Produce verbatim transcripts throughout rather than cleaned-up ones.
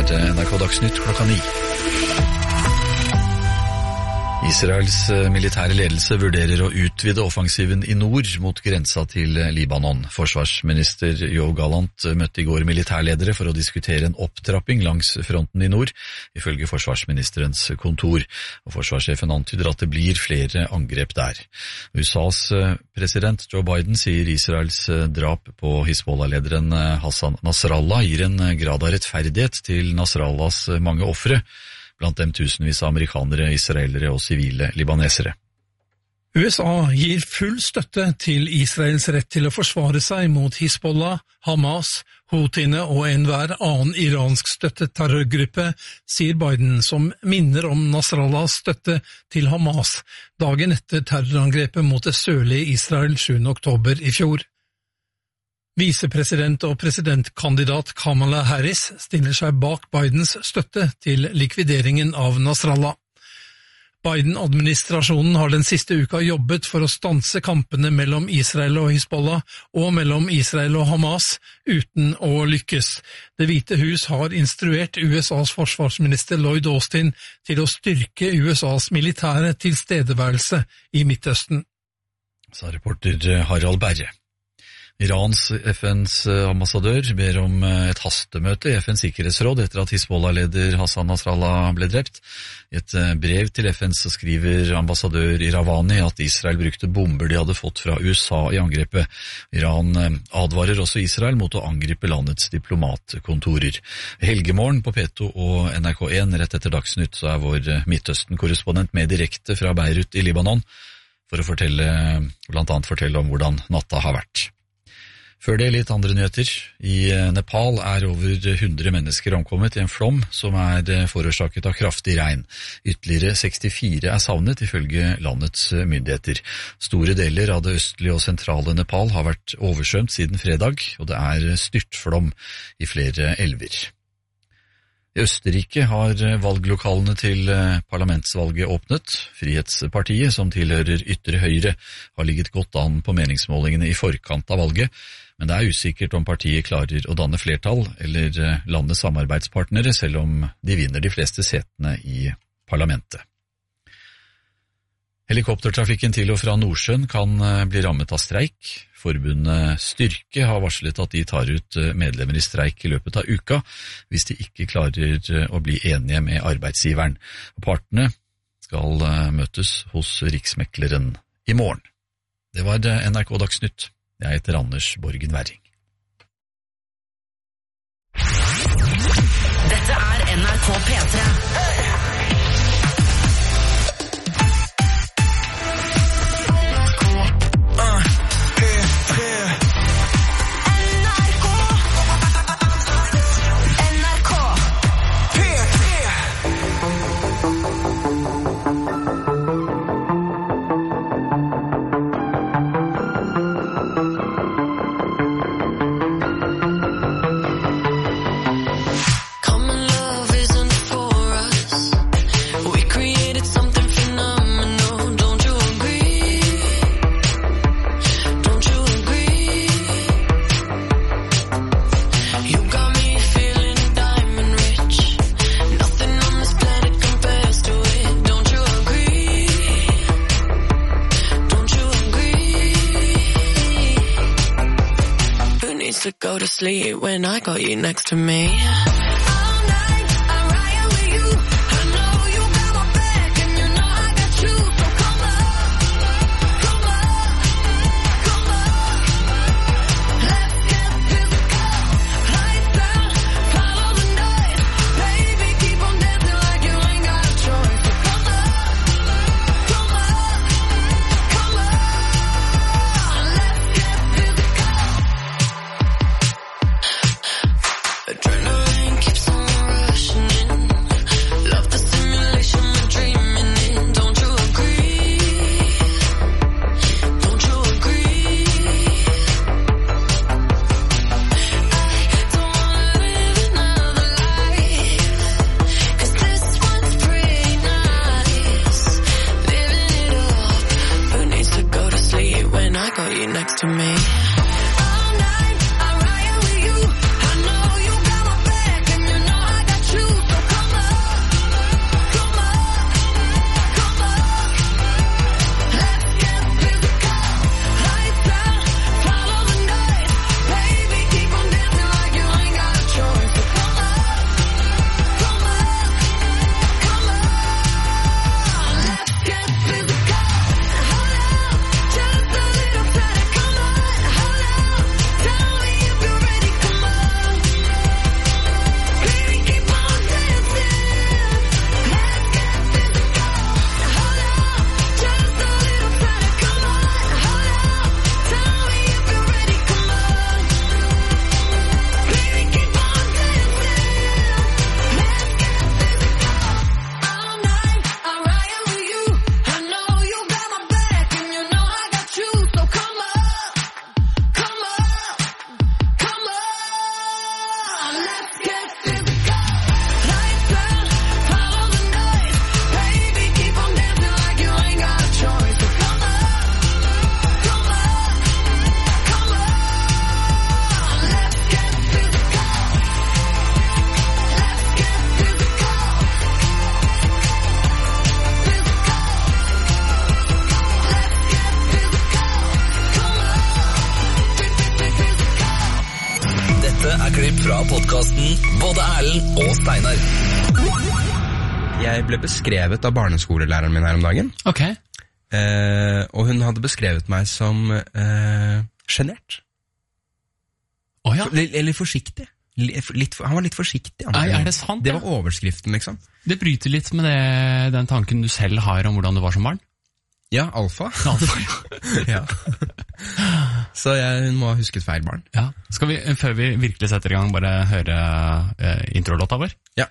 N R K Dagsnytt klokka ni. Israels militære ledelse vurderer å utvide offensiven i nord mot grensa til Libanon. Forsvarsminister Yoav Gallant møtte i går militærledere for å diskutere en opptrapping langs fronten i nord, ifølge forsvarsministerens kontor. Og forsvarssjefen antyder at det blir flere angrep der. U S A's president Joe Biden sier Israels drap på Hizbollah-lederen Hassan Nasrallah gir en grad av rettferdighet til Nasrallahs mange ofre, blant dem tusenvis av amerikanere, israelere og sivile libanesere. U S A gir full støtte til Israels rett til å forsvare seg mot Hizbollah, Hamas, Houthine og enhver annen iransk støttet terrorgruppe, sier Biden, som minner om Nasrallahs støtte til Hamas dagen etter terrorangrepet mot det sørlige Israel sjuende oktober i fjor. Visepresident og presidentkandidat Kamala Harris stiller seg bak Bidens støtte til likvideringen av Nasrallah. Biden-administrasjonen har den siste uka jobbet for å stanse kampene mellom Israel og Hizbollah og mellom Israel og Hamas, uten å lykkes. Det hvite hus har instruert U S A's forsvarsminister Lloyd Austin til å styrke U S A's militære tilstedeværelse i Midtøsten. Sa reporter Harald Berre. Irans F N's ambassadør ber om et hastemøte i F N's sikkerhetsråd etter at Hizbollah-leder Hassan Nasrallah ble drept. I et brev til F N så skriver ambassadør Iravani at Israel brukte bomber de hadde fått fra U S A i angrepet. Iran advarer også Israel mot å angripe landets diplomatkontorer. Helgemorgen på P to og N R K en rett etter Dagsnytt så er vår Midtøsten-korrespondent med direkte fra Beirut i Libanon for å fortelle, blant annet fortelle om hvordan natta har vært. Før det litt andre nyheter. I Nepal er over hundre mennesker omkommet i en flom som er forårsaket av kraftig regn. Ytterligere sekstifire er savnet ifølge landets myndigheter. Store deler av det østlige og sentrale Nepal har vært oversvømt siden fredag, og det er styrtflom i flere elver. I Østerrike har valglokalene til parlamentsvalget åpnet. Frihetspartiet, som tilhører ytre høyre, har ligget godt an på meningsmålingene i forkant av valget, men det er usikkert om partiet klarer å danne flertall eller landets samarbeidspartnere, selv om de vinner de fleste setene i parlamentet. Helikoptertrafikken til og fra Nordsjøen kan bli rammet av streik. Forbundet Styrke har varslet at de tar ut medlemmer i streik i løpet av uka hvis de ikke klarer å bli enige med arbeidsgiveren. Partene skal møtes hos Riksmekleren i morgen. Det var N R K Dagsnytt. Jeg heter Anders Borgen Werring. Dette er N R K P tre. To go to sleep when I got you next to me. To me all night, I ride with you. I know you got my Klipp fra podcasten Både Erlend og Steinar. Jeg ble beskrevet av barneskolelæreren min her om dagen. Ok. Eh, og hun hadde beskrevet meg som eh, genert. Å ja. Eller, eller forsiktig. Litt, han var litt forsiktig. Han. Nei, er det sant? Det var overskriften, liksom. Det bryter litt med det, den tanken du selv har om hvordan du var som barn. Ja, alfa. Alfa, ja. Ja. Så jeg, hun må ha husket feil barn. Ja. Skal vi, før vi virkelig setter i gang, bare høre uh, introlåta vår? Ja.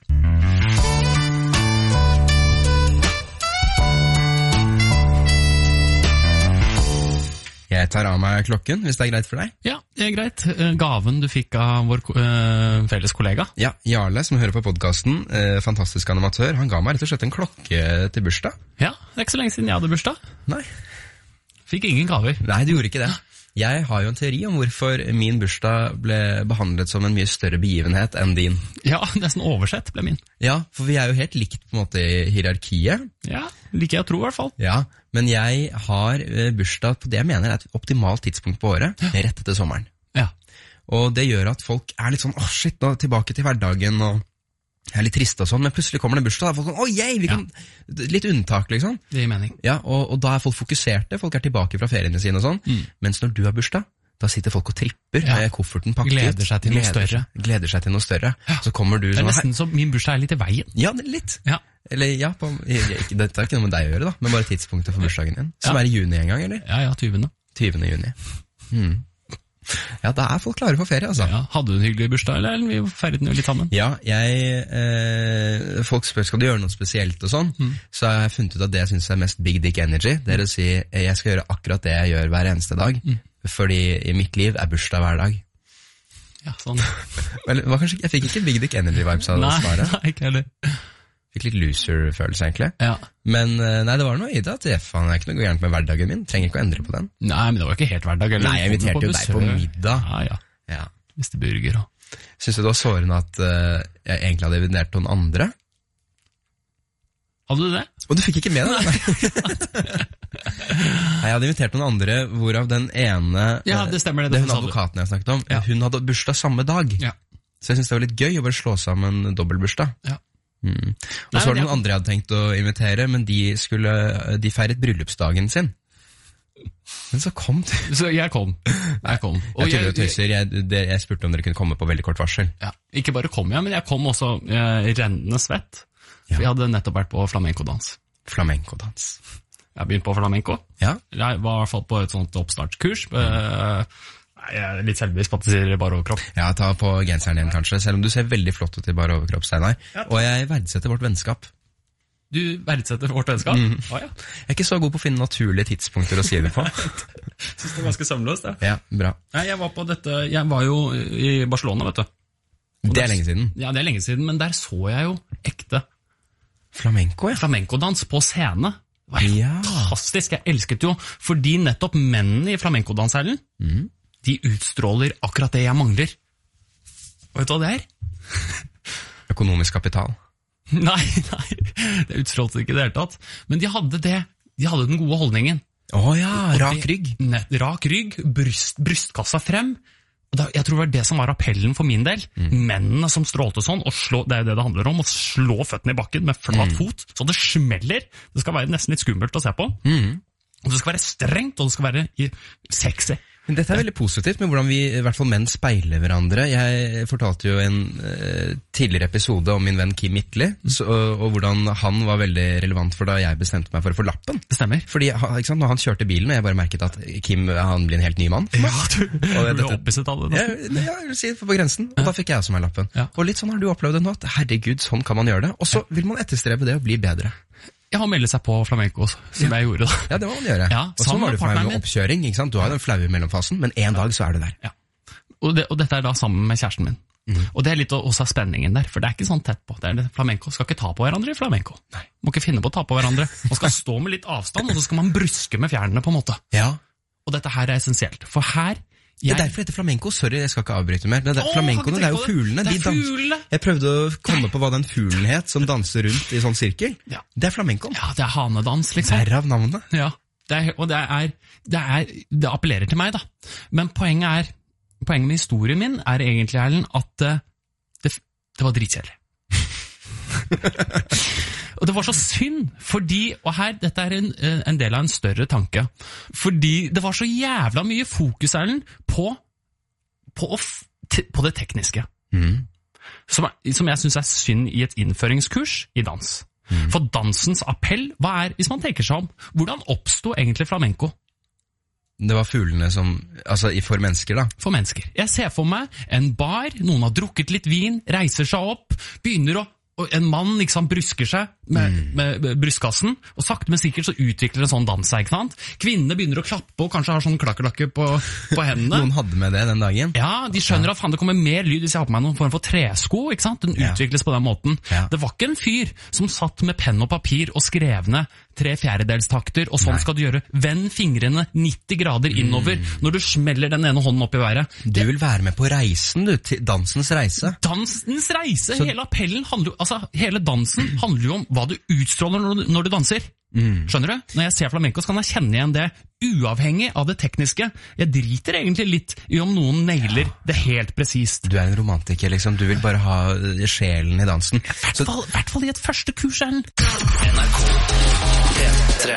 Jeg tar av meg klokken, hvis det er greit for deg. Ja, det er greit. Gaven du fikk av vår uh, felles kollega. Ja, Jarle, som hører på podcasten, uh, fantastisk animatør, han ga meg rett og slett en klokke til bursdag. Ja, det er ikke så lenge siden jeg hadde bursdag. Nei. Fikk ingen gaver. Nei, du gjorde ikke det. Jeg har jo en teori om hvorfor min bursdag ble behandlet som en mye større begivenhet enn din. Ja, nesten oversett ble min. Ja, for vi er jo helt likt på en måte i hierarkiet. Ja, liker jeg å tro i hvert fall. Ja, men jeg har bursdag på det jeg mener er et optimalt tidspunkt på året, ja. Rett etter sommeren. Ja. Og det gjør at folk er litt sånn, åh shit, nå tilbake til hverdagen, og jeg er litt trist og sånn, men plutselig kommer det bursdag, og folk sånn, åh yay, vi kan, ja. Litt unntak liksom. Det gir mening. Ja, og, og da er folk fokuserte, folk er tilbake fra feriene sine og sånn, mm. Mens når du har bursdag, da sitter folk og tripper, ja. Med kofferten pakket. Gleder seg til noe gleder, større. Gleder seg til noe større. Ja. Så kommer du... Det er nesten som min bursdag er litt i veien. Ja, litt. Ja. Eller ja, på, ikke, dette er ikke noe med deg å gjøre da, men bare tidspunktet for bursdagen din. Som ja. Er i juni en gang, eller? Ja, ja, tyvende. tyvende juni. Hmm. Ja, da er folk klare for ferie, altså. Ja, hadde du en hyggelig bursdag, eller? Vi feiret den jo litt sammen. Ja, jeg... Eh, folk spør, skal du gjøre noe spesielt og sånn? Mm. Så har jeg funnet ut at det jeg synes er mest big dick energy, det er å si, jeg skal gjøre akkurat det jeg gjør hver eneste dag, mm. Fordi i mitt liv er bursdag hver dag. Ja, sånn. Vel, kanskje, jeg fikk ikke big dick energy vibes av nei, svaret. Nei, ikke heller. Fikk litt loser-følelse, egentlig. Ja. Men nei, det var noe i det at jeg faen, er ikke noe gærent med hverdagen min. Trenger ikke å endre på den. Nei, men det var ikke helt hverdag. Eller? Nei, jeg inviterte jo deg på middag. Ja, ja. Ja. Spiste burger og... Synes du det var sårende at uh, jeg egentlig hadde invitert noen andre? Hadde du det? Og du fikk ikke med det? Nei, jeg hadde invitert noen andre, hvorav den ene... Ja, det stemmer det. Det hun advokaten jeg snakket om. Ja. Hun hadde bursdag samme dag. Ja. Så jeg synes det var litt gøy å bare slå sammen dobbeltbursdag. Ja. Mm. Og så var det noen andre jeg hadde tenkt å invitere, men de skulle de feiret bryllupsdagen sin. Men så kom du. Så jeg kom. Jeg kom. Og jeg tuller og tøyser. Jeg, det, jeg spurte om dere kunne komme på veldig kort varsel. Ja. Ikke bare kom jeg, men jeg kom også eh, rennende svett. For ja. Jeg hadde nettopp vært på flamenco-dans. Flamenco-dans. Jeg har begynt på flamenco. Ja. Jeg var i hvert fall på et sånt oppstartskurs. Mm. Jeg er litt selvbevisst på at det sier bare overkropp. Ja, ta på genseren igjen kanskje, selv om du ser veldig flott ut i bare overkropp, Steinar. Ja, og jeg verdsetter vårt vennskap. Du verdsetter vårt vennskap? Mm. Oh, ja. Jeg er ikke så god på å finne naturlige tidspunkter å si det på. Synes det var ganske sømløst, det. Ja, bra. Nei, jeg var på dette, jeg var jo i Barcelona, vet du. Og det er lenge siden. Ja, det er lenge siden, men der så jeg jo ekte flamenco, ja. Flamenco-dans på scene. Det var ja. Fantastisk, jeg elsket jo, fordi nettopp mennene i flamenco-dans-herlen, mm. de utstråler akkurat det jeg mangler. Og vet du hva det er? Økonomisk kapital. Nei, nei, det utstrålte ikke det hele tatt. Men de hadde det, de hadde den gode holdningen. Åh ja, rak rygg. Nett, rak rygg, bryst, brystkassa frem. Og da, jeg tror det var det som var appellen for min del. Mm. Mennene som strålte sånn, og slå, det er det det handler om, å slå føttene i bakken med flat mm. fot, så det smeller. Det skal være nesten litt skummelt å se på. Mm. Og det skal være strengt, og det skal være sexy. Men dette er veldig positivt med hvordan vi, i hvert fall menn, speiler hverandre. Jeg fortalte jo en uh, tidligere episode om min venn Kim Midtly, så, og, og hvordan han var veldig relevant for da jeg bestemte meg for å få lappen. Det stemmer. Fordi ikke sant, når han kjørte bilen, og jeg bare merket at Kim han blir en helt ny mann. Ja, du ble opphisset av det. Ja, ja, jeg vil si det på grensen, og da fikk jeg også meg lappen. Ja. Og litt sånn har du opplevd det nå, at herregud, sånn kan man gjøre det. Og så vil man etterstrebe det å bli bedre. Jeg har meldet seg på flamenco, som ja. Jeg gjorde da. Ja, det må man gjøre. Ja, og sånn var det for meg med oppkjøring, ikke sant? Du har den flaue mellomfasen, men en dag så er du der. Ja. Og, det, og dette er da sammen med kjæresten min. Mm. Og det er litt også spenningen der, for det er ikke sånn tett på. Det er det, flamenco skal ikke ta på hverandre i flamenco. Nei. Må ikke finne på å ta på hverandre. Man skal stå med litt avstand, og så skal man bruske med fjernene på en måte. Ja. Og dette her er essensielt, for her... Jeg... Det er derfor det heter flamenco. Sorry, jeg skal ikke avbryte mer. Det er, Åh, flamencoene, det er jo fuglene. Det er de dans... fuglene. Jeg prøvde å komme på hva den fuglen het, som danser rundt i sånn sirkel. Ja. Det er flamenco. Ja, det er hanedans, liksom. Derav navnet. Ja, det er, og det er, det er, det appellerer til meg, da. Men poenget er, poenget med historien min er egentlig, Erlend, at uh, det, det var dritkjedelig. Og det var så synd, fordi, og her, dette er en, en del av en større tanke, fordi det var så jævla mye fokus, Erlend, på, på, på det tekniske. Mm. Som, som jeg synes er synd i et innføringskurs i dans. Mm. For dansens appell, hva er, hvis man tenker seg om, hvordan oppstod egentlig flamenco? Det var fuglene som, altså for mennesker da? For mennesker. Jeg ser for meg en bar, noen har drukket litt vin, reiser seg opp, begynner å, og en mann liksom brusker seg med, mm. med brystkassen, og sakte men sikkert så utvikler en sånn dans seg, ikke sant? Kvinnene begynner å klappe og kanskje har sånn klakkelakke på, på hendene. Noen hadde med det den dagen? Ja, de skjønner at fan, det kommer mer lyd hvis jeg har på meg noen form for tresko, ikke sant? Den ja. utvikles på den måten. Ja. Det var ikke en fyr som satt med penn og papir og skrev ned tre fjerdedeltakter, og sånn Nei. Skal du gjøre. Vend fingrene nitti grader innover mm. når du smeller den ene hånden opp i været. Du vil være med på reisen, du, til dansens reise. Dansens reise! Så... Hele appellen handler jo, altså, hele dansen handler jo om hva du utstråler når du, når du danser. Mm. Skjønner du? Når jeg ser flamenco, så kan jeg kjenne igjen det, uavhengig av det tekniske. Jeg driter egentlig litt i om noen nailer ja. Det helt presist. Du er en romantiker, liksom. Du vil bare ha sjelen i dansen. I hvert fall, i hvert fall i et første kurs, Erlend. N R K P tre.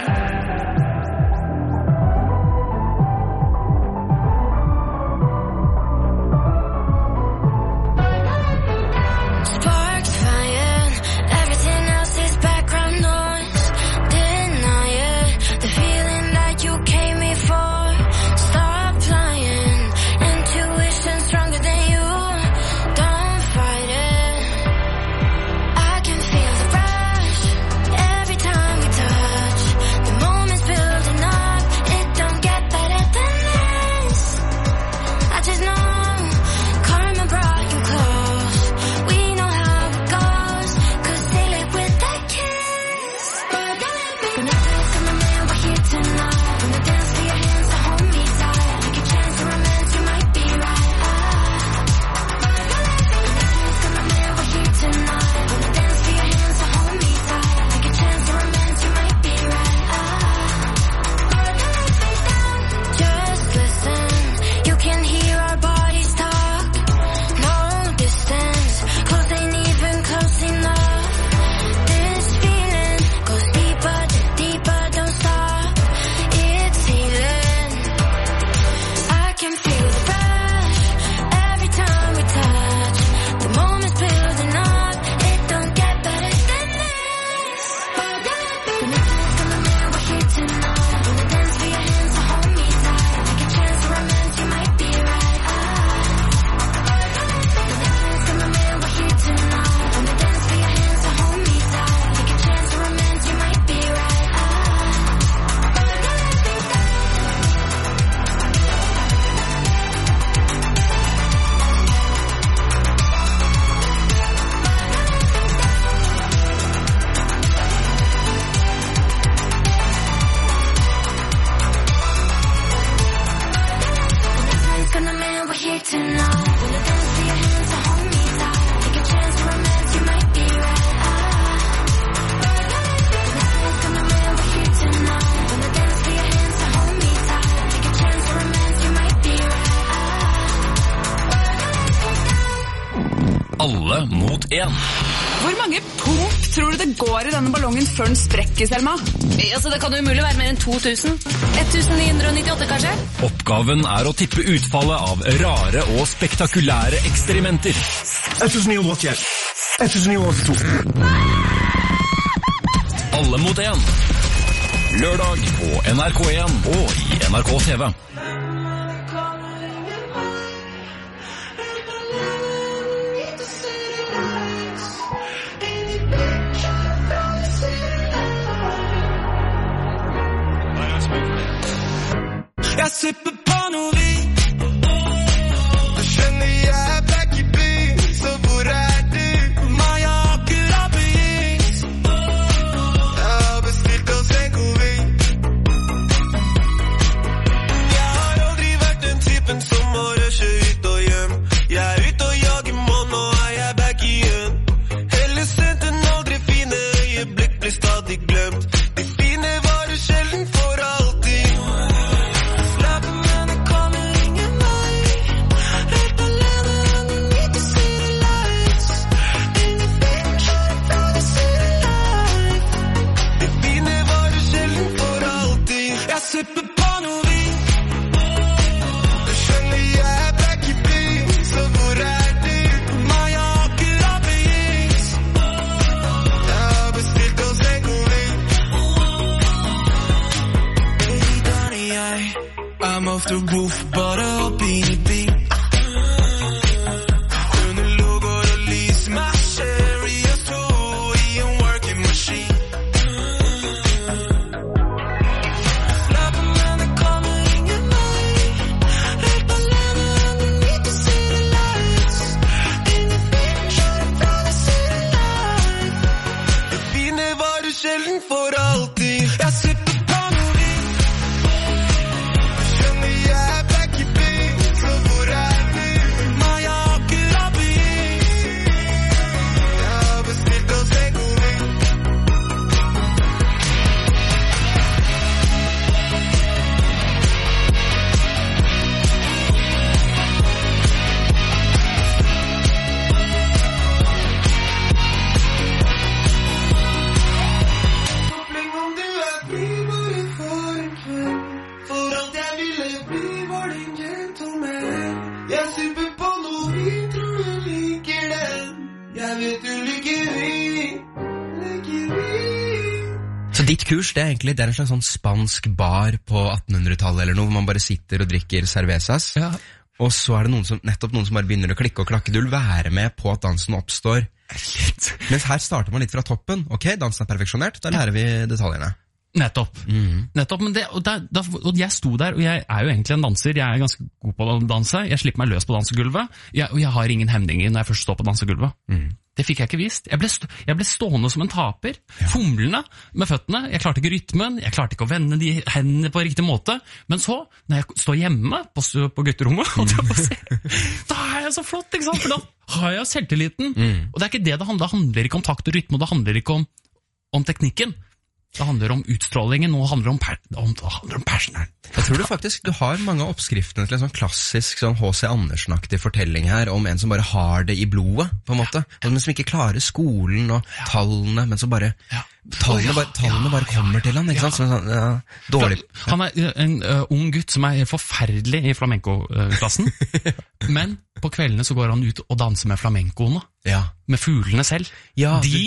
Alle mot en. Hvor mange pump tror du det går i denne ballongen før den sprekker, Selma? Altså, det kan jo umulig være mer enn to tusen. ett tusen ni hundre nittiåtte, kanskje? Oppgaven er å tippe utfallet av rare og spektakulære eksperimenter. ett tusen ni hundre åttien. ett tusen ni hundre åttito. Alle mot en. Lørdag på N R K en og i N R K T V. Jeg sipper på noe vin. Jeg skjønner jeg er back i byen, så hvor er du? Meg har akkurat begynt. Jeg har bestilt oss en god vin. Jeg har aldri vært den typen som må rushe ut og hjem. Jeg er ute og jager mål, nå er jeg back igjen. Heller sent enn aldri, fine øyeblikk blir stadig glemt. De fine varer sjelden for alltid. Slapp meg Ditt kurs, det er egentlig det er en slags sånn spansk bar på attenhundretallet eller noe, hvor man bare sitter og drikker cervezas. Ja. Og så er det noen som, nettopp noen som bare begynner å klikke og klakke. Du vil være med på at dansen oppstår. Mens her starter man litt fra toppen. Ok, dansen er perfeksjonert, da lærer vi detaljene. Nettopp. Mm. Nettopp, men det, og, der, da, og jeg sto der, og jeg er jo egentlig en danser. Jeg er ganske god på å danse. Jeg slipper meg løs på dansegulvet. Jeg, og jeg har ingen hemninger når jeg først står på dansegulvet. Mm. Det fikk jeg ikke vist. Jeg ble, stå, jeg ble stående som en taper, ja. Fomlende med føttene. Jeg klarte ikke rytmen, jeg klarte ikke å vende de hendene på riktig måte. Men så, når jeg står hjemme på, på gutterommet, mm. da er jeg så flott, ikke sant? For da har jeg selvtilliten. Mm. Og det er ikke det det handler. Det handler ikke om takt og rytme, og det handler ikke om, om teknikken. Det handler om utstrålingen, og det handler om, per, om, det handler om passion. Jeg tror du faktisk, du har mange oppskriftene til en sånn klassisk sånn H C Andersen-aktig fortelling her, om en som bare har det i blodet, på en måte. Ja. Men som ikke klarer skolen og ja. Tallene, men så bare, ja. tallene, bare, tallene ja, bare kommer ja, til han, ikke sant? Sånn, ja, dårlig. Han er en uh, ung gutt som er helt forferdelig i flamenco-klassen, ja. Men på kveldene så går han ut og danser med flamencoene, ja. Med fuglene selv. Ja, de...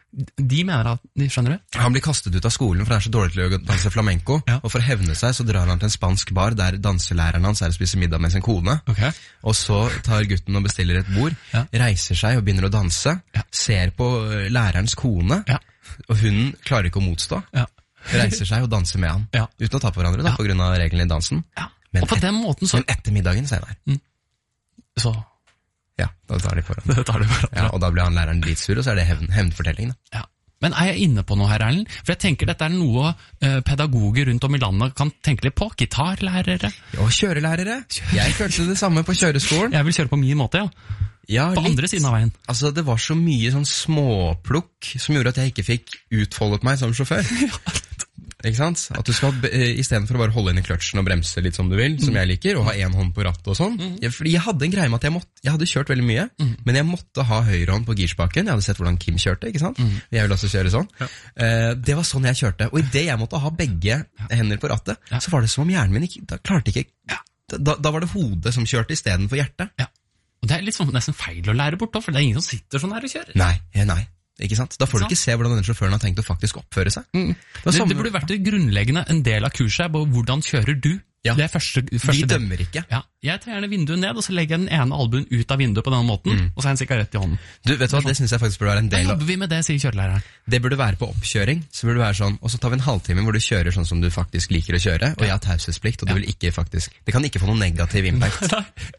De mener at, de skjønner du? Han blir kastet ut av skolen, for han er så dårlig til å danse flamenco, ja. Og for å hevne seg så drar han til en spansk bar, der danselæreren hans er å spise middag med sin kone, okay. Og så tar gutten og bestiller et bord, ja. Reiser seg og begynner å danse, ja. Ser på lærerens kone, ja. Og hun klarer ikke å motstå, ja. Reiser seg og danser med han, ja. Uten å ta på hverandre da, ja. På grunn av reglene i dansen, ja. Men, og på den måten så... men etter middagen senere, mm. Så... Ja, da tar de foran. Det tar de foran. Ja, og da blir han læreren dritsur, og så er det hevn, hevnfortellingen. Ja. Men er jeg inne på noe her, Erlend? For jeg tenker dette er noe eh, pedagoger rundt om i landet kan tenke litt på. Gitarlærere. Og kjørelærere. Jeg følte det samme på kjøreskolen. Jeg vil kjøre på min måte, ja. Ja, på litt. Andre siden av veien. Altså, det var så mye sånn småplukk som gjorde at jeg ikke fikk utfoldet meg som sjåfør. Ja. Ikke sant? At du skal, i stedet for å bare holde inn i kløtsjen og bremse litt som du vil, mm. som jeg liker, og ha en hånd på rattet og sånn. Mm. Jeg, fordi jeg hadde en greie med at jeg måtte, jeg hadde kjørt veldig mye, mm. men jeg måtte ha høyrehånd på girspaken. Jeg hadde sett hvordan Kim kjørte, ikke sant? Mm. Jeg vil også kjøre sånn. Ja. Uh, det var sånn jeg kjørte. Og i det jeg måtte ha begge hender på rattet, ja. Så var det som om hjernen min ikke, da klarte ikke, ja. da, da var det hodet som kjørte i stedet for hjertet. Ja. Og det er litt sånn, nesten feil å lære bort da, for det er ingen som sitter sånn her og kjører. Nei, nei. Ikke sant? Da får du ikke se hvordan denne sjåføren har tenkt å faktisk oppføre seg. Mm. Det, det, det burde vært det grunnleggende, en del av kurset, på hvordan kjører du? Ja. Det er første, første De dømmer del. Ikke. Ja. Jeg tar gjerne vinduet ned, og så legger jeg den ene albuen ut av vinduet på denne måten, mm. og så har jeg en sigarett i hånden. Du, vet du hva, det synes jeg faktisk burde være en del av... Da jobber vi med det, sier kjørelæreren. Det burde være på oppkjøring, så burde det være sånn, og så tar vi en halvtime hvor du kjører sånn som du faktisk liker å kjøre, og jeg har taushetsplikt, og du vil ikke faktisk... Det kan ikke få noen negativ impact.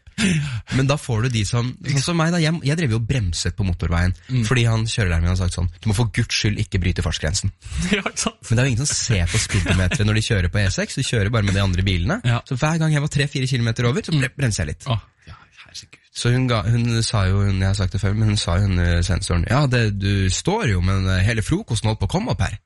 Men da får du de som, sånn som meg da, jeg, jeg drev jo bremset på motorveien, mm. fordi han kjørelæreren min har sagt sånn, du må for Guds skyld ikke bryte fartsgrensen. Ja, ikke sant? Men det er jo ingen som ser på speedometeret når de kjører på E seks, du kjører bare med de andre bilene, ja. Så hver gang jeg var tre-fire kilometer over, så bremser jeg litt. Åh, ja, herregud. Så hun, ga, hun sa jo, jeg har sagt det før, men hun sa jo hun sensoren, ja, det, du står jo, men hele frokosten holdt på å komme opp her.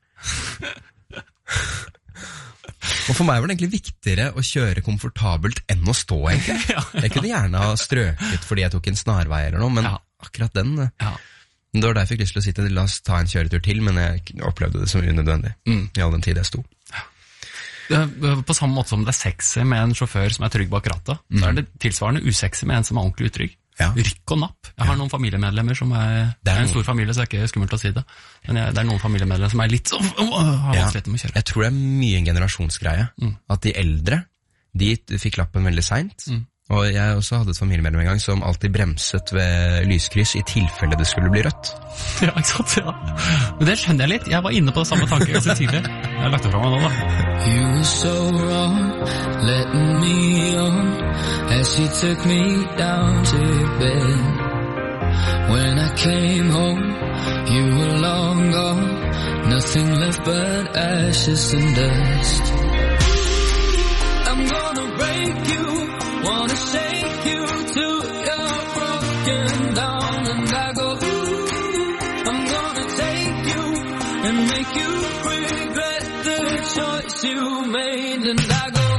Og for meg var det egentlig viktigere å kjøre komfortabelt enn å stå, egentlig. Ja, ja. Jeg kunne gjerne ha strøket fordi jeg tok en snarvei eller noe, men ja. Akkurat den, ja. Det var da jeg fikk lyst til å si til, la oss ta en kjøretur til, men jeg opplevde det som unødvendig, mm. I all den tid jeg sto. På samme måte som det er sexy med en sjåfør som er trygg bak rattet, mm. Så er det tilsvarende usexy med en som er ordentlig utrygg. Ja. Rykk og napp. Jeg har ja. Noen familiemedlemmer som er, det er en stor familie, så det er ikke skummelt å si det. Men jeg, det er noen familiemedlemmer som er litt sånn, oh, oh, har ja. Vanskelig med å kjøre. Jeg tror det er mye en generasjonsgreie. Mm. At de eldre, de fikk lappen veldig sent. Mm. Og jeg også hadde et familiemedlem en gang som alltid bremset ved lyskryss i tilfelle det skulle bli rødt. Ja, ikke sant? Ja. Men det skjønner jeg litt. Jeg var inne på det samme tanken ganske tidlig. Jeg har lagt det fra meg nå, da. You were so wrong, letting me on, as you took me down to bed. When I came home, you were long gone, nothing left but ashes and dust. I'm gonna break you, wanna shake you till you're broken down, and I go, ooh, I'm gonna take you and make you regret the choice you made, and I go,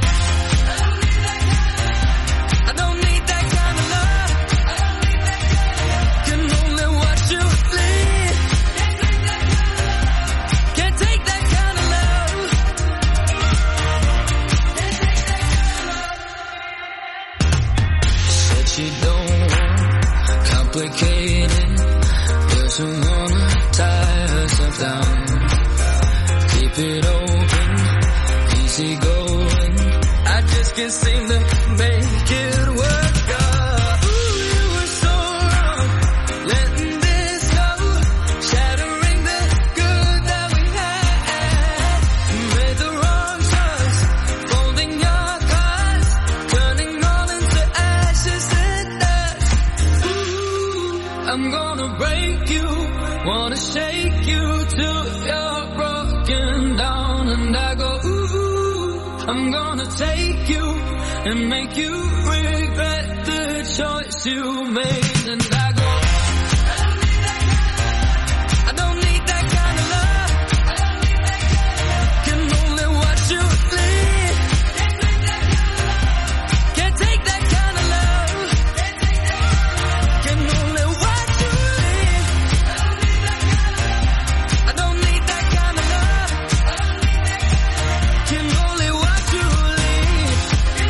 I don't need that kind of love, can only watch you bleed, can't take that kind of love, said she don't want complicated, doesn't wanna tie herself down, keep keep it open, easy going. I just can't seem to make it work. Oh, ooh, you were so wrong, letting this go, shattering the good that we had. You made the wrong choice, folding your cards, turning all into ashes and dust. Ooh, I'm gonna break you, wanna shake you till you're broken down, and I go, ooh, I'm gonna take you and make you regret the choice you made, and I go, I don't need that kind of love, can only watch you leave, can't take that kind of love, can only watch you leave, I don't need that kind of love, can only watch you leave,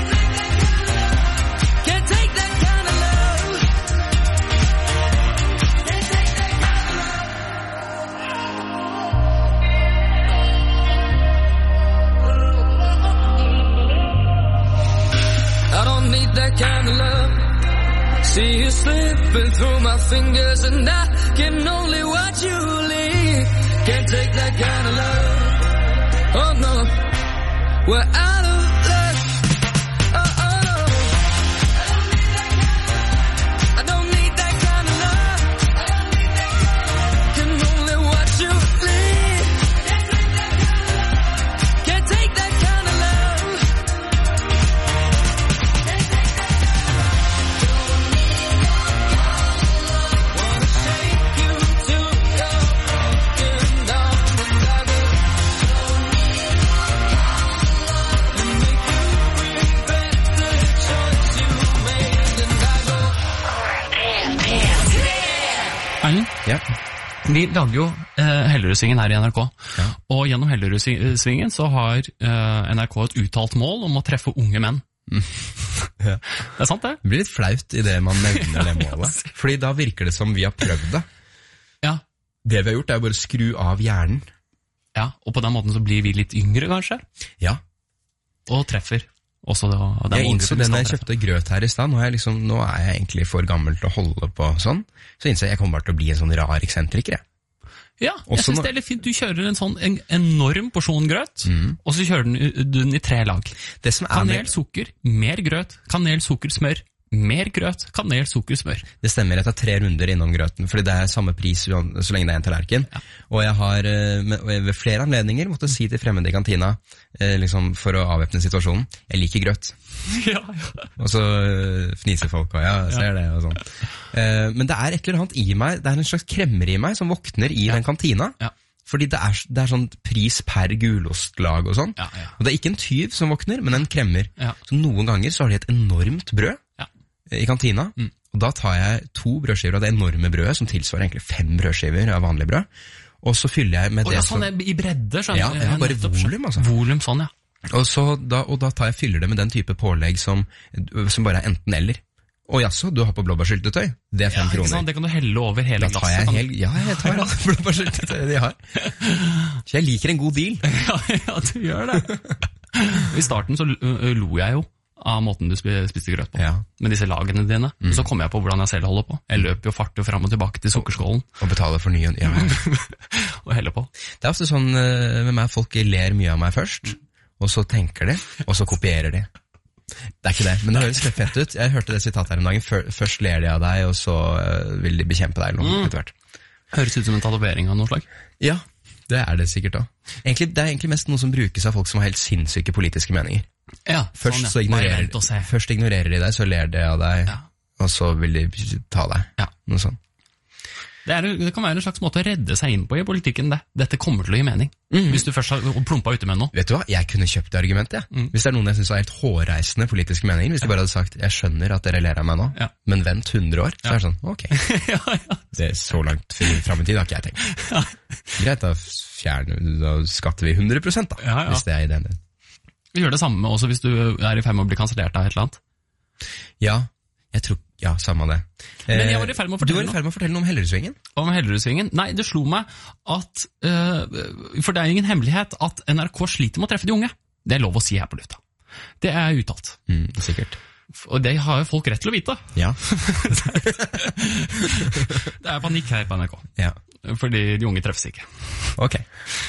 can't take that kind of love, I don't need that kind of love. See you slipping through my fingers and I can only watch you leave. Can't take that kind of love. Oh no, we're out of luck. Oh, oh no, I don't need that kind of love. Can only watch you leave. Can't take that kind of love. Wanna shake you till you're broken down, and I go, and make you regret the choice you made, and I go. Erlend, Ja. vi lager jo eh, Hellerudsvingen her i N R K, og gjennom Hellerudsvingen så har eh, N R K et uttalt mål om å treffe unge menn. Ja. Det er sant det? Det blir litt flaut i det man nevner det målet. Fordi da virker det som vi har prøvd det. Ja. Det vi har gjort er bare å skru av hjernen. Ja, og på den måten så blir vi litt yngre kanskje, Ja. og treffer også det. Og den Jeg innså målgruppen det når vi jeg skal kjøpte grøt her i stand. Nå er, jeg liksom, nå er jeg egentlig for gammel til å holde på sånn. Så innså jeg jeg kommer bare til å bli en sånn rar eksentriker, jeg. treffe. Ja, jeg Også synes når- det er litt fint. Du kjører en sånn en enorm porsjon grøt, Mm. og så kjører den, du den i tre lag. Det som er Kanel, med, sukker, mer grøt, kanel, sukker, smør, mer grøt, kanel, sukker, smør. det stemmer, jeg tar tre runder innom grøten, fordi det er samme pris uan- så lenge det er en tallerken. Og jeg har eh, med- ved flere anledninger måttet si til fremmede i kantina, eh, liksom for å avvæpne situasjonen, jeg liker grøt. Ja, ja. Og så øh, fniser folk, og ja, jeg ser det, og sånn. Eh, men det er et eller annet i meg, det er en slags kremmer i meg som våkner i den kantina. Ja. Fordi det er, det er sånn pris per gulostlag og sånn. Ja, ja. Og det er ikke en tyv som våkner, men en kremmer. Ja. Så noen ganger så har de et enormt brød Ja. i kantina, Mm. og da tar jeg to brødskiver av det enorme brødet, som tilsvarer egentlig fem brødskiver av vanlig brød, og så fyller jeg med Og det ja, som... sånn er i bredde, skjønner Ja, du? ja, bare nettopp, volum, altså. Volum, sånn, ja. Og, så da, og da tar jeg fyller det med den type pålegg som, som bare er enten eller. Og jaså, du har på blåbærsyltetøy? Det er fem Ja, ikke kroner. sant? Det kan du helle over hele Da tar jeg glasset. en kan hel, ja, jeg tar alle blåbærsyltetøy de har. Så jeg liker en god deal. du- ja, ja, du gjør det. I starten så lo- lo jeg jo av måten du spi- spiste grøt på, Ja. med disse lagene dine. Og så kom jeg på hvordan jeg selv holder på. Jeg løper jo farter fram og tilbake til sukkerskålen Og betaler for ny og ny. Ja, ja. og heller på. Det er ofte sånn eh, med meg, folk ler mye av meg først, og så tenker de, og så kopierer de. Det er ikke det, men det høres litt fett ut. Jeg hørte det sitatet her om dagen. Før- Først ler de av deg, og så eh, vil de bekjempe deg eller noe etter hvert. Høres ut som en tatovering av noe slag. Ja, det er det sikkert da. Egentlig, det er egentlig mest noe som brukes av folk som har helt sinnssyke politiske meninger. Ja, Først, sånn, så ja. Bare ignorerer, vent og se. først ignorerer de deg, så ler de av deg, Ja. og så vil de ta deg. Ja. Noe sånt. Det, er, det kan være en slags måte å redde seg inn på i politikken, det. Dette kommer til å gi mening. Hvis du først har plumpa ute med noe. Vet du hva, jeg kunne kjøpt det argumentet, jeg. Mm. Hvis det er noen jeg synes har helt hårreisende politiske meninger, hvis de bare hadde sagt, jeg skjønner at dere ler av meg nå, Ja. men vent hundre år, så er det sånn, ok. ja, ja. Det er så langt frem i tid, har ikke jeg tenkt. Greit, da, fjerne, da skatter vi hundre prosent da, Ja, ja. hvis det er ideen din. Vi gjør det samme også hvis du er i ferd med å bli kansellert av et eller annet. Ja, Jeg tror, ja, samme det. Men jeg var i ferd med å fortelle Du var i ferd med å fortelle noe om Hellerudsvingen? Om Hellerudsvingen? Nei, det slo meg at, uh, for det er ingen hemmelighet at N R K sliter med å treffe de unge. Det er lov å si her på lufta. Det er uttalt. Mm, sikkert. Og det har jo folk rett til å vite. Ja. Det er panikk her på N R K. Ja. Fordi de unge treffes ikke. Ok.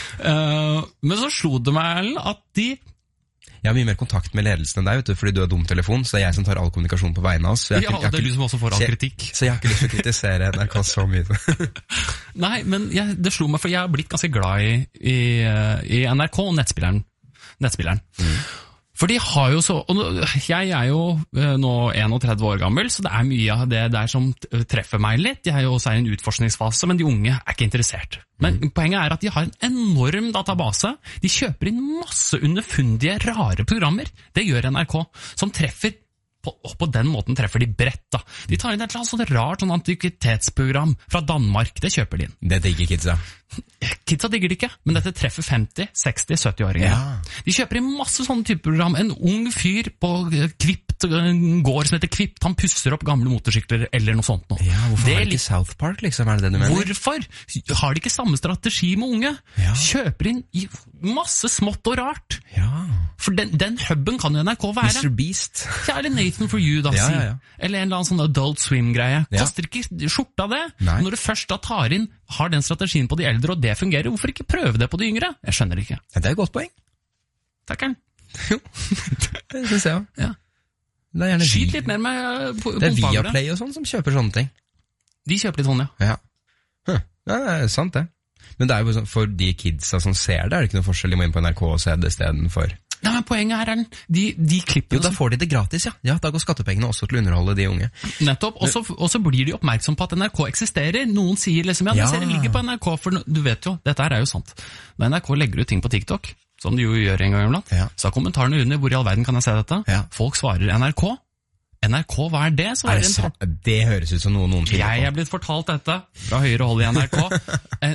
Uh, men så slo det meg at de Jeg har mye mer kontakt med ledelsen enn deg, vet du, fordi du har dum telefon, så det er jeg som tar all kommunikasjon på vegne av oss. Ja, og det er du som også får all kritikk. Så jeg har ikke lyst til å kritisere N R K så mye. Nei, men jeg, det slo meg, for jeg har blitt ganske glad i, i, i N R K og nettspilleren. nettspilleren. Mm. For de har jo så, og jeg er jo nå tretti år gammel, så det er mye av det der som treffer meg litt. Jeg er jo også i en utforskningsfase, men de unge er ikke interessert. Men mm. poenget er at de har en enorm database. De kjøper inn masse underfundige, rare programmer. Det gjør N R K, som treffer På, på den måten treffer de bredt da. De tar inn et eller annet sånt rart sånn antikvitetsprogram fra Danmark. Det kjøper de inn. Det digger kidsa. Kidsa digger det ikke, men dette treffer femti, seksti, sytti-åringer. Ja. De kjøper inn masse sånne typer program. En ung fyr på Kvipt, en gård som heter Kvipt, han pusser opp gamle motorsykler eller noe sånt nå. Ja, hvorfor det har de ikke South Park, liksom? Er det det du mener? Hvorfor? Har de ikke samme strategi med unge? Ja. Kjøper inn i masse smått og rart. Ja. For den, den hubben kan jo N R K være. mister Beast. Ja, eller Nathan for You, da, ja, si. Ja, ja. Eller en eller annen sånn Adult Swim-greie. Ja. Koster ikke skjorta det? Nei. Når du først da tar inn, har den strategien på de eldre, og det fungerer, hvorfor ikke prøve det på de yngre? Jeg skjønner det ikke. Ja, det er et godt poeng. Takkeren. Jo, det synes jeg også. Ja. Det er Skyt litt mer med på, Det er Viaplay og sånn som kjøper sånne ting. De kjøper litt sånn, ja. Ja, huh. Ja, det er sant det. Men det er jo sånn, for de kidsa som ser det, er det ikke noe forskjell. De må inn på N R K og se det i stedet for. Nei, men poenget her er den, de, de klipper jo, da får de det gratis, ja. Ja, da går skattepengene også til å underholde de unge. Nettopp, og så, og så blir de oppmerksom på at N R K eksisterer. Noen sier liksom, ja, den Ja. serien ligger på N R K, for du vet jo, dette her er jo sant. Når N R K legger ut ting på TikTok, som de jo gjør en gang iblant, Ja. så er kommentarene under, hvor i all verden kan jeg se dette? Ja. Folk svarer N R K. N R K, hva er det? Så Er er det, det, så, en... det høres ut som noe noen finner Jeg på. er blitt fortalt dette fra høyere hold i N R K.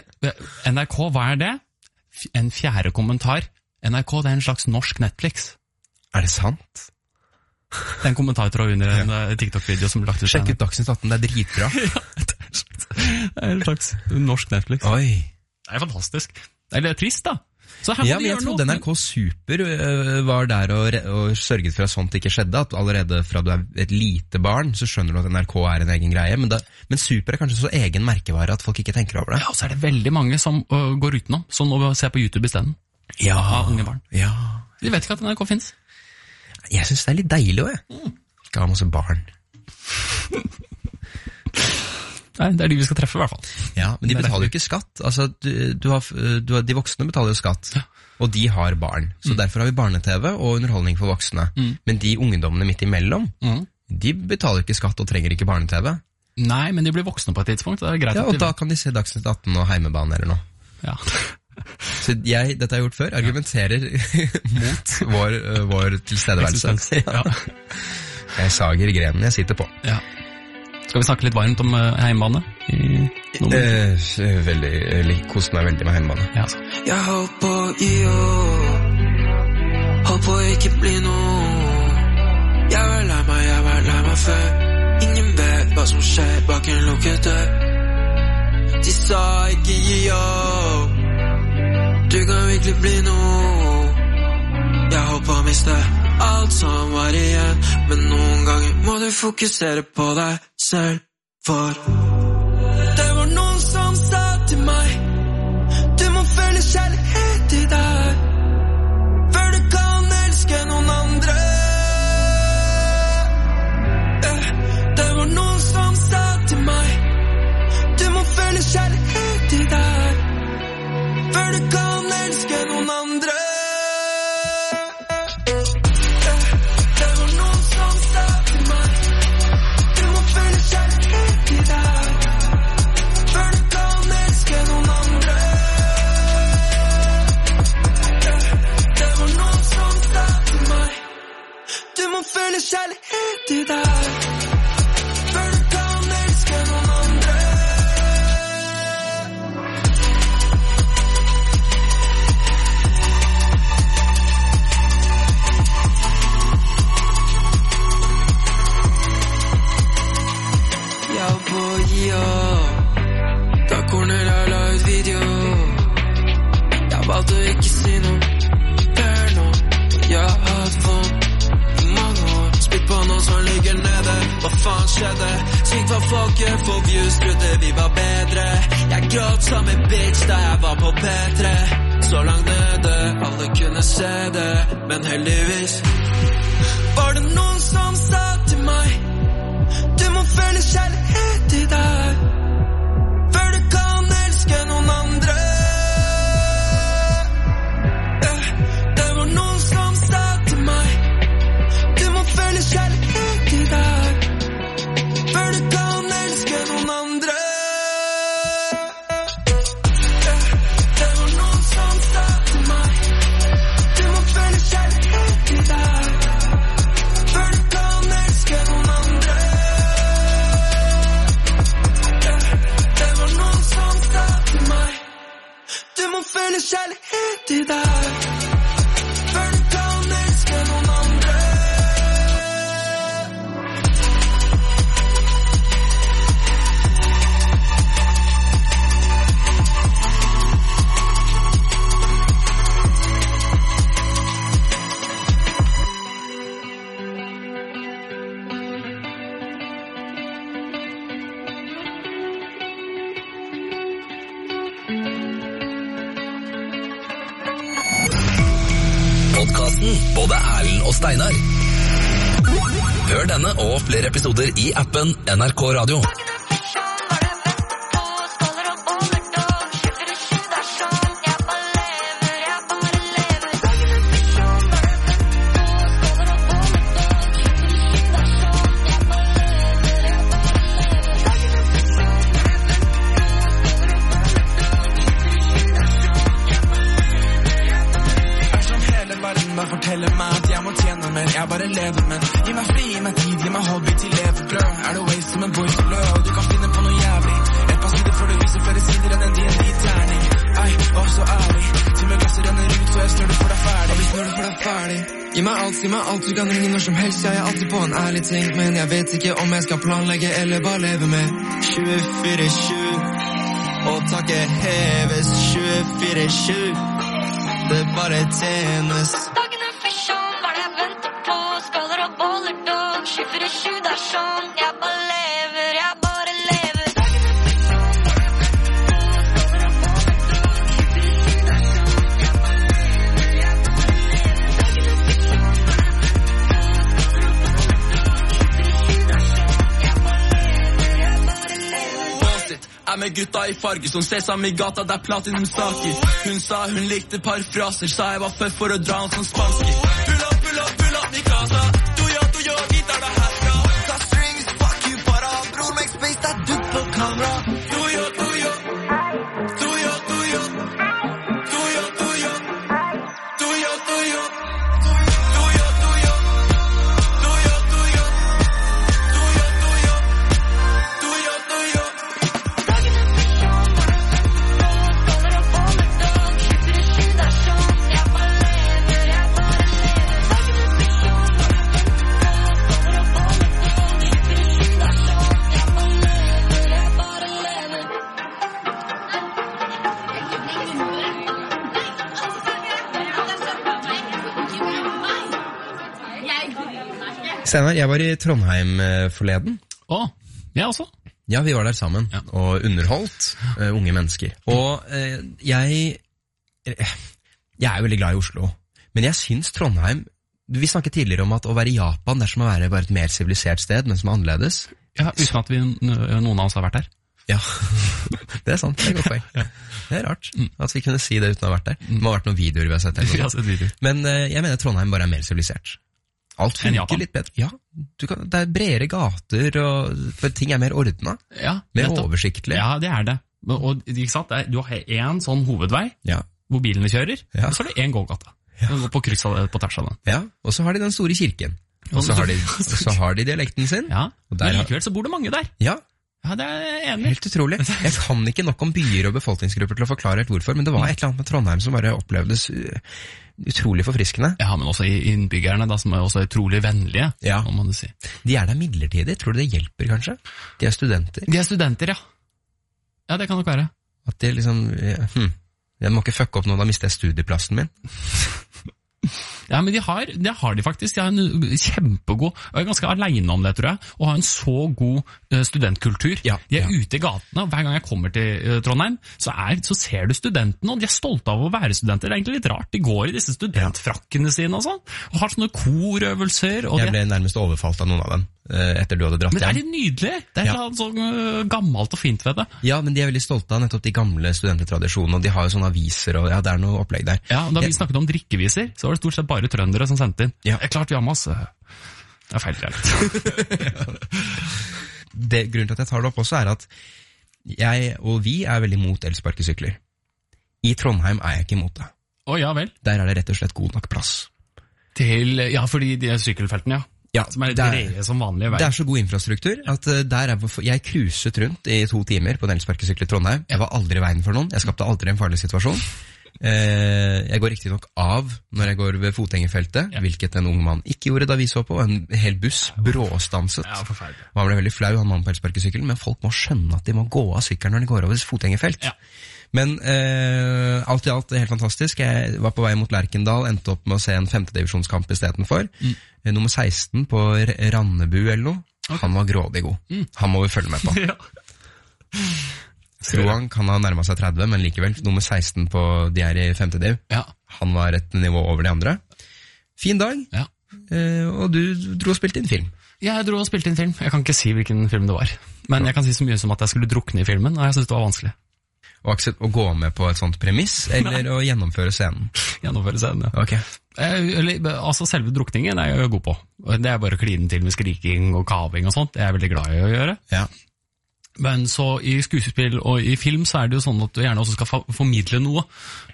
N R K, hva er det? F- En fjerde kommentar. N R K, det er en slags norsk Netflix. Er det sant? Det er en kommentartråd under en ja. TikTok-video som ble lagt ut. Sjekk ut Dagsnytt atten, det er dritbra. Ja, det er en slags, det er en slags norsk Netflix. Oi. Det er fantastisk. Eller trist, da. Så her må Ja, de men jeg gjøre trodde noe. N R K Super øh, var der og, re- og sørget for at sånt ikke skjedde. At allerede fra du er et lite barn, så skjønner du at N R K er en egen greie. Men, da, men Super er kanskje så egen merkevare at folk ikke tenker over det. Ja, og så er det veldig mange som uh, går utenom, som nå ser på YouTube i stedet. Ja. Av unge barn. Ja. De vet ikke at N R K finnes. Jeg synes det er litt deilig også, jeg. Mm. Ikke ha masse barn. Nei, det er de vi skal treffe i hvert fall. Ja, men de Det er betaler jo derfor- ikke skatt. Altså, du, du har, du har, de voksne betaler jo skatt, Ja. og de har barn. Så Mm. derfor har vi barne-T V og underholdning for voksne. Mm. Men de ungdommene midt imellom, Mm. de betaler ikke skatt og trenger ikke barne-T V. Nei, men de blir voksne på et tidspunkt. Det er greit Ja, at og de... da kan de se Dagsnytt atten og Heimebane eller noe. Ja. Så jeg, dette har jeg gjort før, argumenterer mot vår, øh, vår tilstedeværelse. Eksistens. Ja. Jeg sager grenen jeg sitter på. Ja. Skal vi snakke litt varmt om uh, heimebane? I noen... Eh, veldig, eller koser meg veldig med Heimebane. Ja, altså. Jeg holdt på å gi opp, holdt på å ikke bli noe. Jeg var lei meg, jeg var lei meg før. Ingen vet hva som skjer bak en lukket dør. De sa ikke gi opp, du kan virkelig bli noe. Jeg holdt på å miste alt som var igjen, men noen ganger må du fokusere på deg selv. For det var noen som sa til meg, du må føle kjærlighet i deg, før du kan elske noen andre. Eh, Det var noen som sa til meg, du må føle kjærlighet i deg, før du kan elske noen andre. Eh, Det var noen som sa til meg, du må føle kjærlighet i deg, tida da Cornelia la ut video. Jeg valgte å ikke si noe før nå. Jeg har hatt vondt i mange år. Spytt på noen som ligger nede. Hva faen skjedde? Sykt hva folket for views trodde vi var bedre. Jeg gråt som en bitch da jeg var på P tre. Så langt nede, alle kunne se det. Men heldigvis var det noen som sa til meg: du må føle kjærlighet i deg før du kan elske noen andre. Det var noen som sa til meg: du må føle kjærlighet i deg før du kan elske noen andre. Det var noen som sa til meg: du må føle kjærlighet i deg før du kan elske noen andre. Det var noen som sa til meg: du må føle kjærlighet i deg før du kan elske noen andre. Podcasten Både Erlend og Steinar. Hør denne og flere episoder i appen N R K Radio. Forteller meg at jeg må tjene mer. Jeg bare lever, men gi meg fri, gi meg tid, gi meg hobby til levebrød. Er det waste som en boy til lø, og du kan finne på noe jævlig. Et par sider før du viser flere sider enn en D and D-terning. Ei, var så ærlig, til meg glasset renner ut, så jeg snør du for deg ferdig. Og hvis snør du for deg ferdig, gi meg alt, gi meg alt, du kan ringe når som helst. Jeg er alltid på en ærlig ting, men jeg vet ikke om jeg skal planlegge eller bare leve med tjuefire sju. Og takket heves tjuefire sju. Det bare tjenes. Det er sånn, jeg bare lever, jeg bare lever. Er med gutta i farger som sesam i gata, der platinum-saker. Hun sa hun likte parfraser, sa jeg var før for å dra han som spansker. Pull up, pull up, pull up, Mikasa. Du jo, du jo, gitar da herfra. Ta strings, fuck you, para. Bror, make space, det er du på kamera. Du jo, du jo. Du jo, du jo. Du jo, du jo. Du jo, du jo. Du jo, du jo. Du jo, du jo. Du jo, du jo. Du jo, du jo. Steinar, jeg var i Trondheim forleden. Å, jeg også. Ja, vi var der sammen, ja. Og underholdt uh, unge mennesker. Og uh, jeg, jeg er veldig glad i Oslo, men jeg synes Trondheim, vi snakket tidligere om at å være i Japan, det er som å være bare et mer sivilisert sted, men som er annerledes. Ja, uten at vi, noen av oss har vært der. Ja, det er sant, det er godt poeng. Det er rart at vi kunne si det uten å ha vært der. Det må ha vært noen videoer vi har sett. Vi har sett videoer. Men uh, jeg mener Trondheim bare er mer sivilisert. Alt funker litt bedre. Ja, du kan, det er bredere gater, og, for ting er mer ordnet. Ja, mer oversiktlig. Ja, det er det. Og, ikke sant? Det er, du har en sånn hovedvei, ja. Hvor bilene kjører, ja. Og så er det en gågate. Ja. Den går på kryss av, på tvers av den. Ja, og så har de den store kirken. Og så har de, så har de dialekten sin. Ja, men likevel så bor det mange der. Ja, Ja, det er jeg enig. Helt utrolig. Jeg kan ikke nok om byer og befolkningsgrupper til å forklare helt hvorfor, men det var et eller annet med Trondheim som bare opplevdes utrolig forfriskende. Ja, men også innbyggerne da, som er også utrolig vennlige, ja. må man si. De er der midlertidig. Tror du det hjelper, kanskje? De er studenter. De er studenter, ja. Ja, det kan nok være. At de liksom, hm, jeg må ikke fucke opp nå, da mister jeg studieplassen min. Ja, men de har, det har de faktisk. De har en kjempegod, og er ganske alene om det, tror jeg, og har en så god uh, studentkultur. Ja, de er ja. ute i gatene, og hver gang jeg kommer til uh, Trondheim, så, er, så ser du studentene, og de er stolte av å være studenter. Det er egentlig litt rart. De går i disse studentfrakkene sine og sånn, og har sånne korøvelser. Og jeg ble nærmest overfalt av noen av dem, uh, etter du hadde dratt hjem. Men hjem. er de nydelige? Det er ja. noe sånn uh, gammelt og fint ved det. Ja, men de er veldig stolte av nettopp de gamle studentetradisjonene, og de har jo sånne aviser, og ja, det er noe opplegg der. Ja, og da vi jeg... snakket om drikkeviser, så var det stort sett bare trøndere som sendte inn. Ja. Det er klart vi har masse. Det er feil greit. Det, grunnen til at jeg tar det opp også er at jeg og vi er veldig mot elsparkesykler. I Trondheim er jeg ikke imot det. Å, ja vel. Der er det rett og slett god nok plass. Til, ja, fordi de er sykkelfeltene, ja. Ja, som er litt brede som vanlige vei. Det er så god infrastruktur at uh, der er, jeg cruiset rundt i to timer på en elsparkesykkel i Trondheim. Jeg var aldri i veien for noen. Jeg skapte aldri en farlig situasjon. Uh, jeg går riktig nok av når jeg går ved fotgjengerfeltet, ja. Hvilket en ung mann ikke gjorde da vi så på. En hel buss bråstanset. Ja, forferdelig. Og han ble veldig flau, han mannen på elsparkesykkelen, men folk må skjønne at de må gå av sykkelen når de går over fotgjengerfelt. Ja. Men eh, alt i alt er helt fantastisk. Jeg var på vei mot Lerkendal, endte opp med å se en femtedivisjonskamp i stedet for. Mm. Eh, nummer seksten på Rannebu eller noe. Okay. Han var grådig god. Mm. Han må vi følge med på. Ja. Stroang kan ha nærmet seg tretti, men likevel. Nummer seksten på de er i femtediv. Ja. Han var et nivå over de andre. Fin dag. Ja. Eh, og du dro og spilte inn film. Ja, jeg dro og spilte inn film. Jeg kan ikke si hvilken film det var. Men jeg kan si så mye som at jeg skulle drukne i filmen, og jeg synes det var vanskelig. Å, å gå med på et sånt premiss, eller Nei. Å gjennomføre scenen? Gjennomføre scenen, ja. Okay. Eh, altså selve drukningen er jeg god på. Det er bare klinen til med skriking og kaving og sånt. Det er jeg veldig glad i å gjøre. Ja. Men så i skuespill og i film så er det jo sånn at du gjerne også skal formidle noe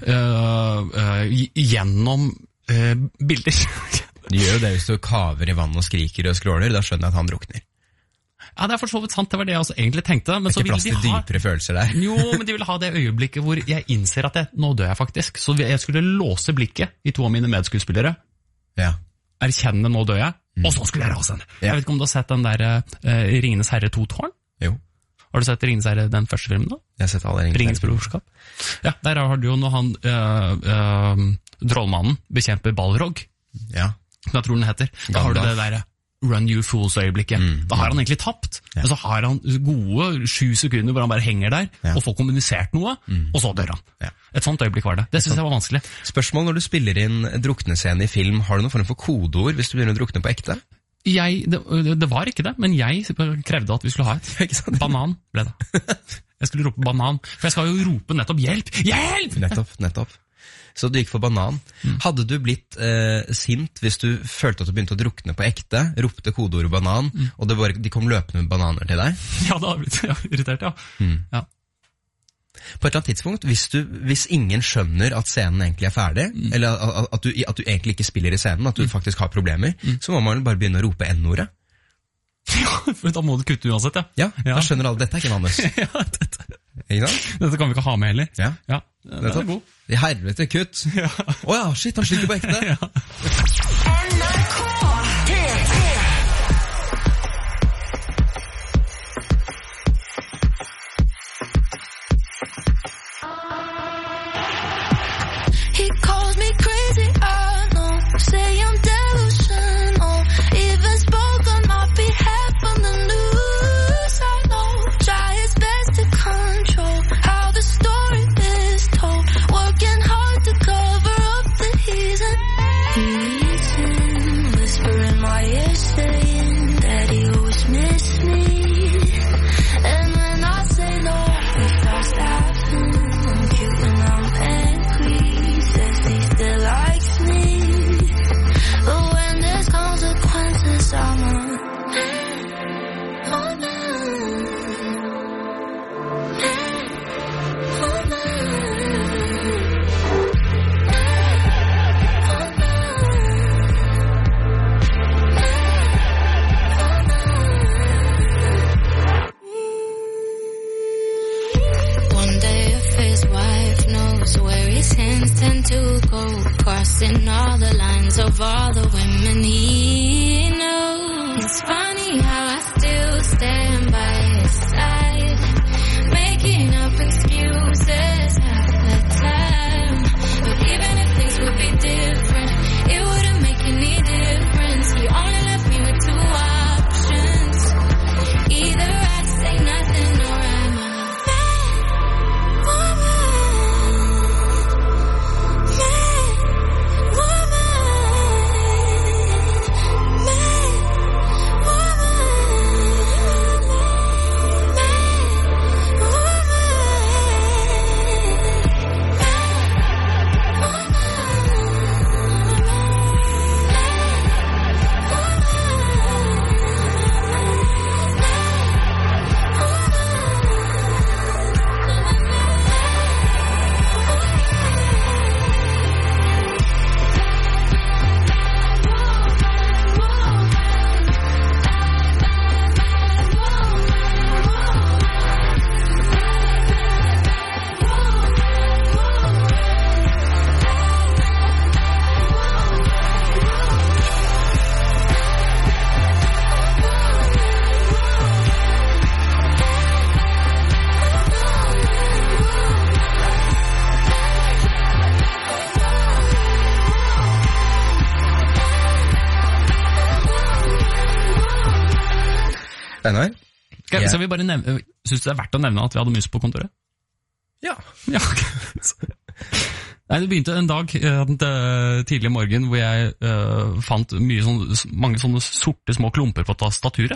uh, uh, gjennom uh, bilder. Du gjør jo det hvis du kaver i vann og skriker og skråler, da skjønner jeg at han drukner. Ja, det er for så vidt sant, det var det jeg også egentlig tenkte. Men det er ikke plass til de dypere følelser der. Jo, men de ville ha det øyeblikket hvor jeg innser at jeg, nå dør jeg faktisk. Så jeg skulle låse blikket i to av mine medskuespillere. Ja. Erkjenne, nå dør jeg. Mm. Og så skulle jeg rase henne. Ja. Jeg vet ikke om du har sett den der uh, Ringenes Herre to tårn? Jo. Har du sett Ringenes Herre, den første filmen da? Jeg har sett alle Ringenes Ringens brorskap. Ja, der har du jo når han, uh, uh, Drollmannen bekjemper Balrog. Ja. Hva tror du den heter? Da har du det der Run You Fools-øyeblikket. Mm, da har han egentlig tapt, ja. Men så har han gode sju sekunder hvor han bare henger der, ja. Og får kommunisert noe, mm. og så dør han. Ja. Et sånt øyeblikk var det. Det synes jeg var vanskelig. Spørsmål når du spiller inn druknescene i film, har du noen form for kodeord hvis du begynner å drukne på ekte? Jeg, det, det var ikke det, men jeg krevde at vi skulle ha et. Banan ble det. Jeg skulle rope banan, for jeg skal jo rope nettopp hjelp! Hjelp! Nettopp, nettopp. Så du gikk for banan. Mm. Hadde du blitt eh, sint hvis du følte at du begynte å drukne på ekte, ropte kodeordet banan, mm. og det var, de kom løpende med bananer til deg? Ja, det hadde blitt ja, irritert, ja. Mm. Ja. På et eller annet tidspunkt, hvis, du, hvis ingen skjønner at scenen egentlig er ferdig, mm. eller at, at, du, at du egentlig ikke spiller i scenen, at du mm. faktisk har problemer, mm. så må man bare begynne å rope N-ordet. Ja, for da må du kutte uansett, ja. Ja, ja. Da skjønner alle, dette er ikke Mannes. Ja, dette. Ikke sant? Dette kan vi ikke ha med heller. Ja. Ja, den er god. I helvete, kutt. Å ja. Oh, ja, shit, han slikker på ekte. Ja. N R K P tre. He calls me crazy, I know. Say I'm delusional. Even spoke on my behalf on the news, I know. Try his best to control how the story is told. Working hard to cover up that he's an easy. sins tend to go, crossing all the lines of all the women he knows. It's funny how I still stand by his side, making up excuses half the time. But even if things would be different, it wouldn't make any difference. He only left me with two options. Either I say nothing or I'm a Steinar? Okay, så vi bare nevne, synes du det er verdt å nevne at vi hadde mus på kontoret? Ja. Ja, ok. Nei, det begynte en dag uh, tidlig i morgen hvor jeg uh, fant mye sånn, mange sånne sorte små klumper på tastaturet.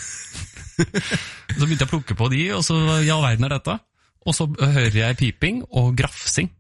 Så begynte jeg å plukke på de, og så i all verden er dette. Og så hører jeg piping og grafsing.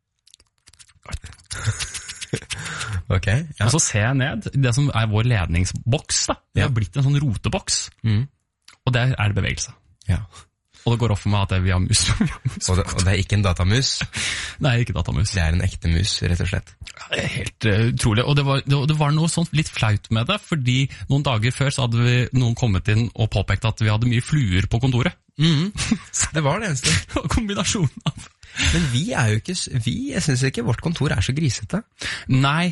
Ok, ja. Og så ser jeg ned i det som er vår ledningsboks da. Det har blitt en sånn roteboks. Mm. Og der er det bevegelse. Ja. Og det går opp for meg at vi har mus. og, det, og det er ikke en datamus? Nei, ikke datamus. Det er en ekte mus, rett og slett. Ja, det er helt uh, utrolig. Og det var, det, det var noe sånt litt flaut med det, fordi noen dager før så hadde vi, noen kommet inn og påpekt at vi hadde mye fluer på kontoret. Mm. Det var det eneste. Kombinasjonen av. Men vi er jo ikke, vi, jeg synes ikke vårt kontor er så grisete. Nei.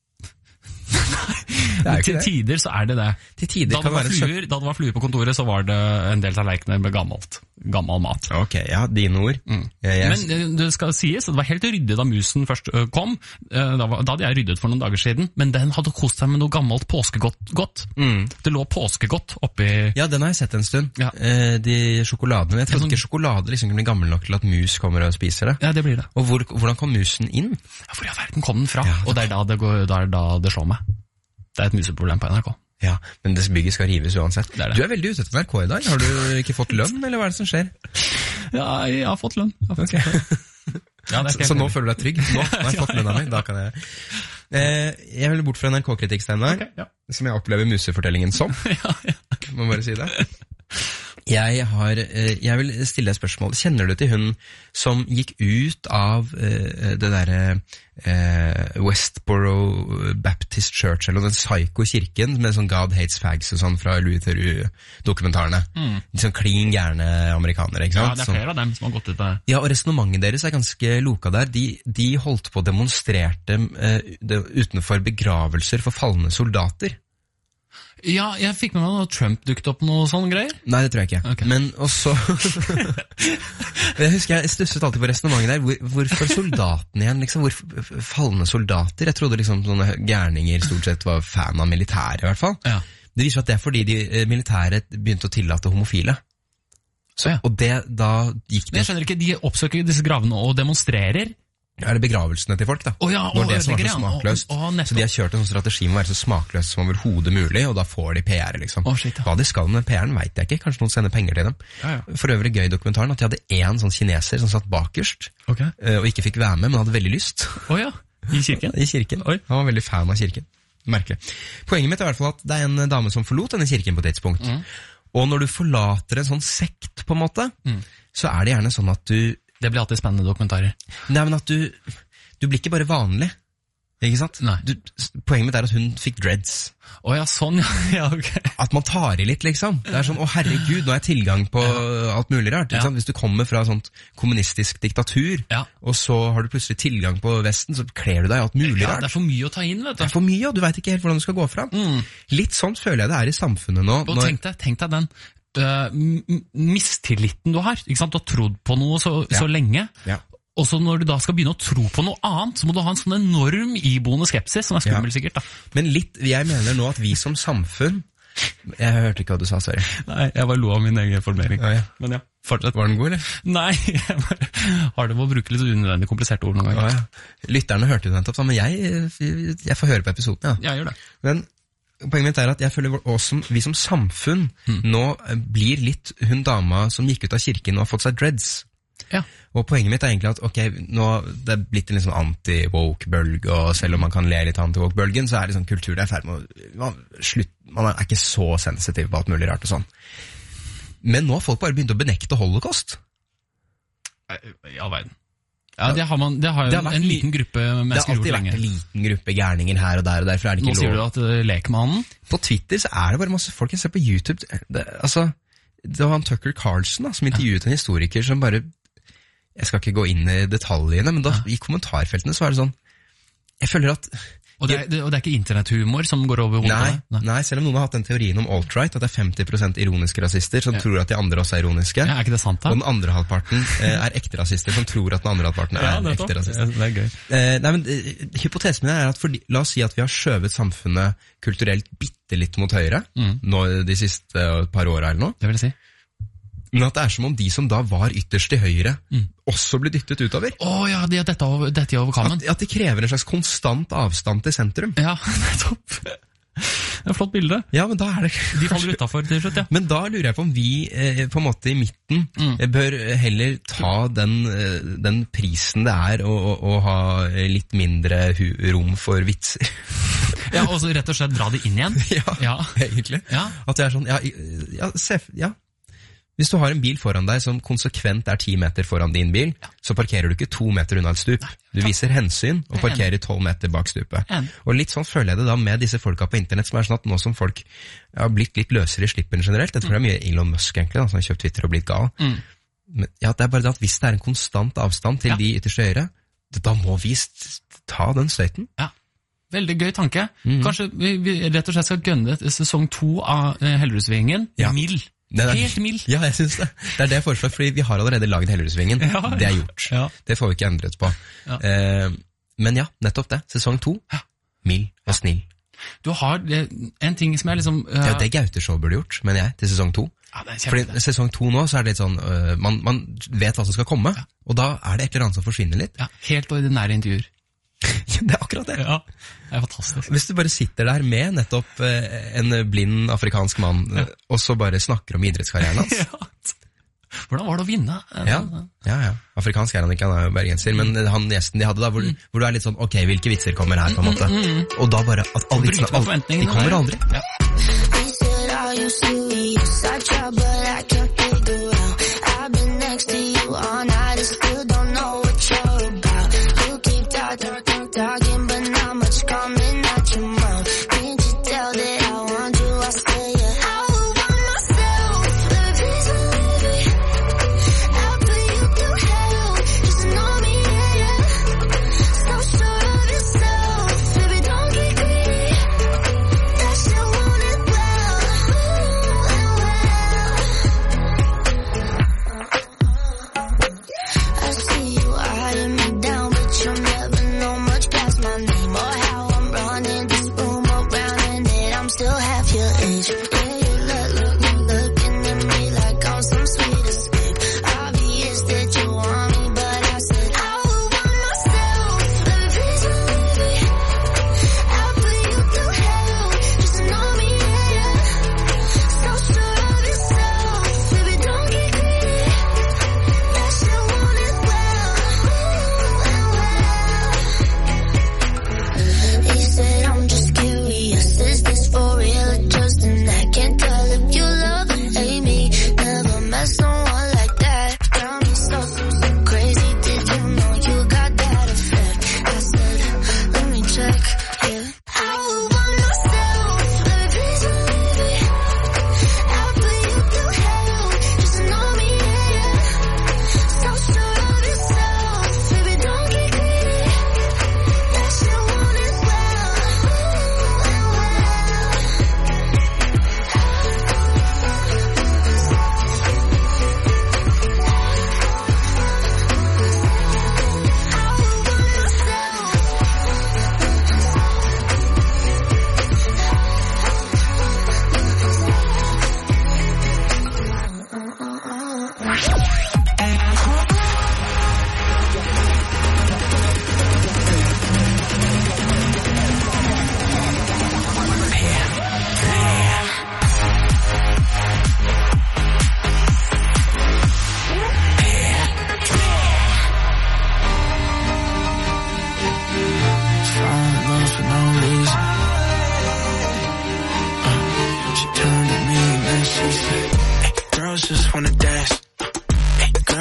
Nei, til tider så er det det. Til tider da, kan det var være fluer, da det var fluer på kontoret, så var det en del tallerkener med gammelt, gammel mat. Ok, ja, dine ord. Mm. Jeg, jeg... Men det skal sies, det var helt ryddig da musen først kom. Da, var, da hadde jeg ryddet for noen dager siden, men den hadde kost seg med noe gammelt påskegodt. Godt. Mm. Det lå påskegodt oppi... Ja, den har jeg sett en stund. Ja. De sjokoladene. Jeg trodde ikke sjokolade liksom kunne bli gammel nok til at mus kommer og spiser det. Ja, det blir det. Og hvor, hvordan kom musen inn? Ja, hvor i verden kom den fra? Ja, og det er da det, går, da er da det slår meg. Det er et museproblem på N R K. Ja, men det bygget skal rives uansett. Det er det. Du er veldig ute etter N R K i dag. Har du ikke fått lønn, eller hva er det som skjer? Ja, jeg har fått lønn. Har fått okay. lønn. Ja, så, så nå føler du deg trygg? Nå har jeg fått lønn av meg, da kan jeg... Eh, jeg vil bort fra N R K-kritikk, Steinar, okay, ja. Som jeg opplever musefortellingen som. Ja, ja. Må bare si det. Jeg, har, jeg vil stille deg spørsmål. Kjenner du til hun som gikk ut av uh, det derre uh, Westboro Baptist Church, eller den psyko-kirken med sånn God Hates Fags og sånn fra Louis Theroux-dokumentarene? Mm. Sånn klin gærne amerikanere, ikke sant? Ja, det er flere av dem som har gått ut der. Ja, og resonnementet deres er ganske loka der. De, de holdt på å demonstrerte uh, det, utenfor begravelser for falne soldater. Ja, jeg fikk med meg noe Trump dukket opp noe sånne greier. Nei, det tror jeg ikke. Okay. Men også... jeg husker jeg stusset alltid på resonnementet der. Hvor, hvorfor soldatene igjen, liksom? Hvor falne soldater? Jeg trodde liksom sånne gærninger stort sett var fan av militæret, i hvert fall. Ja. Det viser at det er fordi de militæret begynte å tillate homofile. Så ja. Og det, da gikk det... Men jeg skjønner ikke, de oppsøker disse gravene og demonstrerer... Ja, er det begravelsene til folk da? Oh, ja, Når det som var så smakløst. Oh, oh, så de har kjørt en sånn strategi med å være så smakløst som overhodet mulig, og da får de P R, liksom. Oh, shit, ja. Hva de skal med P R-en vet jeg ikke, kanskje noen sender penger til dem. Ja, ja. For øvrig gøy i dokumentaren at de hadde en sånn kineser som satt bakerst, okay. Og ikke fikk være med, men hadde veldig lyst. Å oh, ja, i kirken? I kirken. Oi. Han var veldig fan av kirken. Merkelig. Poenget mitt er i hvert fall at det er en dame som forlot denne kirken på et tidspunkt. Mm. Og når du forlater en sånn sekt, på en måte, mm. så er det gjerne sånn at du... Det blir alltid spennende dokumentarer. Nei, men at du... Du blir ikke bare vanlig. Ikke sant? Du, poenget mitt er at hun fikk dreads. Åh, ja, sånn, ja. ja ok. At man tar i litt, liksom. Det er sånn, å herregud, nå er jeg tilgang på alt mulig rart. Ikke sant? Hvis du kommer fra sånt kommunistisk diktatur, ja. og så har du plutselig tilgang på Vesten, så kler du deg alt mulig ja, rart. Det er for mye å ta inn, vet du. Det er for mye, og du vet ikke helt hvordan du skal gå fram. Mm. Litt sånn føler jeg det er i samfunnet nå. Og når... tenk, deg, tenk deg den uh, mistilliten du har. Ikke sant? Du har trodd på noe så, ja. så lenge. Ja. Og så når du da skal begynne å tro på noe annet, så må du ha en sånn enorm iboende skepsis, som er skummel ja. sikkert da. Men litt, jeg mener nå at vi som samfunn, jeg hørte ikke hva du sa, sorry. Nei, jeg bare lo av min egen formering. Ja, ja. Men ja, fortsett. Var den god, eller? Nei, jeg bare har det med å bruke litt unødvendig kompliserte ord noen ganger. Ja, ja. Lytterne hørte jo nettopp, men jeg, jeg får høre på episoden, ja. Jeg gjør det. Men poenget mitt er at jeg føler også, vi som samfunn mm. nå blir litt hun dama som gikk ut av kirken og har fått seg dreads. Ja. Og poenget mitt er egentlig at ok, nå det er blitt en litt sånn anti-woke-bølge, og selv om man kan le litt anti-woke-bølgen, så er det sånn kultur det er ferdig med å man, slutt, man er ikke så sensitiv på alt mulig rart og sånn. Men nå har folk bare begynt å benekte holocaust. Ja, verden. Ja, det har man, det har jo det har en liten gruppe mennesker gjort lenge. Det har alltid vært en liten gruppe gærninger her og der, og derfor er det ikke lov. Nå sier du at uh, lekmannen? På Twitter så er det bare masse folk jeg ser på YouTube, det, altså, det var han Tucker Carlson da, som intervjuet en historiker som bare jeg skal ikke gå inn i detaljene, men da i kommentarfeltene så er det sånn, jeg føler at... Og det er, det, og det er ikke internethumor som går over hodet? Nei, nei. nei, selv om noen har hatt den teorien om alt-right, at det er femti prosent ironiske rasister som ja. tror at de andre også er ironiske. Ja, er ikke det sant da? Og den andre halvparten eh, er ekte rasister som tror at den andre halvparten er ja, ekte rasister. Ja, det er gøy. Eh, nei, men eh, hypotesen min er at fordi, la oss si at vi har skjøvet samfunnet kulturelt bitte litt mot høyre, mm. nå de siste par årene eller noe. Det vil jeg si. Men at det er som om de som da var ytterst til høyre, mm. også blir dyttet utover. Åh oh, ja, de har dette over, dette over kammen. At, at de krever en slags konstant avstand til sentrum. Ja, nettopp. Det er et flott bilde. Ja, men da er det... De faller utenfor til slutt, ja. Men da lurer jeg på om vi, eh, på en måte i midten, mm. bør heller ta den, eh, den prisen det er å, å, å ha litt mindre hu rom for vitser. Ja, og så rett og slett dra det inn igjen. Ja, ja. egentlig. Ja. At det er sånn, ja, ja, se, ja. Hvis du har en bil foran deg som konsekvent er ti meter foran din bil, ja. så parkerer du ikke to meter unna et stup. Du viser hensyn og parkerer tolv meter bak stupet. Og litt sånn føler jeg det da med disse folka på internett, som er sånn at nå som folk har blitt litt løsere i slippen generelt, jeg tror det er mye Elon Musk egentlig, da, som har kjøpt Twitter og blitt gal. Mm. Men ja, det er bare det at hvis det er en konstant avstand til ja. de ytterste høyre, da må vi ta den støyten. Ja. Veldig gøy tanke. Mm. Kanskje vi, vi rett og slett skal gønne sesong to av Hellerudssvingen ja. mild. Er, Helt mild. Ja, jeg synes det. Det er det jeg foreslår, fordi vi har allerede laget Hellerudssvingen. Ja, ja. Det er gjort. Ja. Det får vi ikke endret på. Ja. Eh, men ja, nettopp det. Sesong to. Ja. Mild og snill. Du har en ting som er liksom... Uh... Det er jo det Gauteshow burde gjort, mener jeg, til sesong to. Ja, fordi sesong to nå, så er det litt sånn, uh, man, man vet hva som skal komme, ja. og da er det et eller annet som forsvinner litt. Ja, helt ordinære intervjuer. Det er akkurat det. Ja, det er fantastisk. Hvis du bare sitter der med nettopp eh, en blind afrikansk mann, ja. og så bare snakker om idrettskarrieren hans. Ja. Hvordan var det å vinne? Ja, ja, ja. Afrikansk er han ikke, han er jo bergenser, men han gjesten de hadde da, hvor, mm. hvor du er litt sånn, ok, hvilke vitser kommer her på en måte? Mm, mm, mm. Og da bare, at alle vitsene, alle, de kommer aldri. Ja.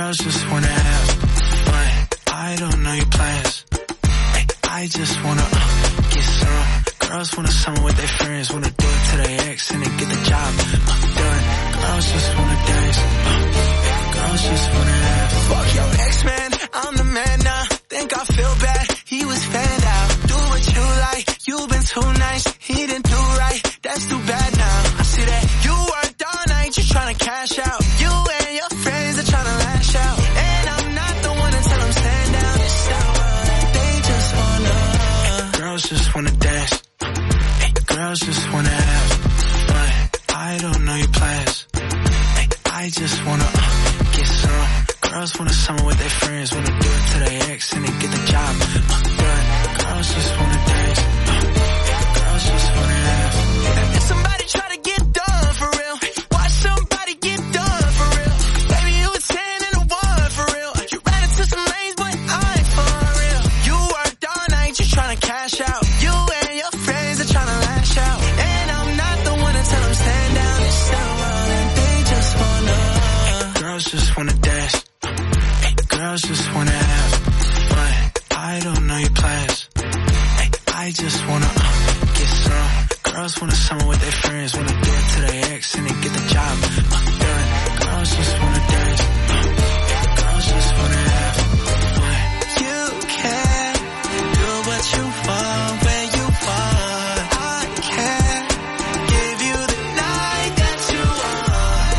girls just wanna have fun. I don't know your plans. Hey, I just wanna uh, get some. Girls wanna summer with their friends, wanna do it to their ex and then get the job uh, done. Girls just wanna dance. Uh, girls just wanna have fun. Fuck your ex, man. I'm the man now. Think I feel bad. He was fanned out. Do what you like. You've been too nice. He didn't do right. That's too bad now. I see that you worked all night just trying to cash out. You and your friends are trying to lash out. And I'm not the one to tell them stand down. It's not what they just wanna. Girls just wanna dance. Hey, girls just wanna have fun. I don't know your plans. Hey, I just wanna uh, get some. Girls wanna summer with their friends, wanna do it to their ex and then get the job uh, done. Girls just wanna dance. Uh, girls just wanna have fun. If somebody try to get done for real, watch somebody get done for real. Baby, you a ten and a one for real. You ran into some lanes, but I ain't for real. You worked all night just trying to cash out. You and your friends are trying to lash out. And I'm not the one to tell them stand down. It's not what they just wanna. Girls just wanna dance. Hey, girls just wanna have fun. I don't know your plans. Hey, I just wanna uh, get some. Girls wanna summer with their friends, wanna do it to their ex and then get the job uh, done. Girls just wanna dance. Uh, girls just wanna have fun. You can do what you want when you want. I can give you the night that you want.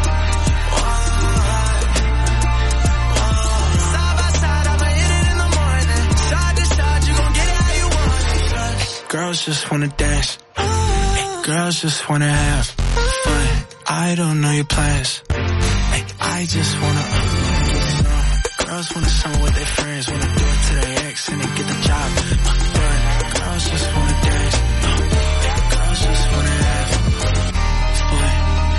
Want. Side by side, I'ma hit it in the morning. Side to side, you gon' get it how you want. Girls just wanna dance. Hey, girls just wanna have fun. I don't know your plans. Hey, I just wanna uh, get some. Girls wanna summer with their friends, wanna do it to their ex and then get the job uh, done. Girls just wanna dance. Uh, girls just wanna have fun.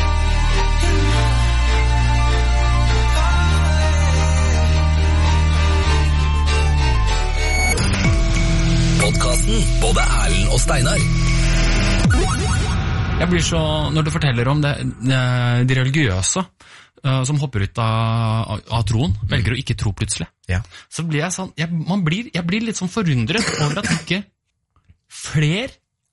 Podcasten både Erlend og Steinar. Jeg blir så, når du forteller om det, de religiøse uh, som hopper ut av, av troen, velger å ikke tro plutselig, ja. Så blir jeg sånn, jeg, man blir, jeg blir litt sånn forundret over at ikke flere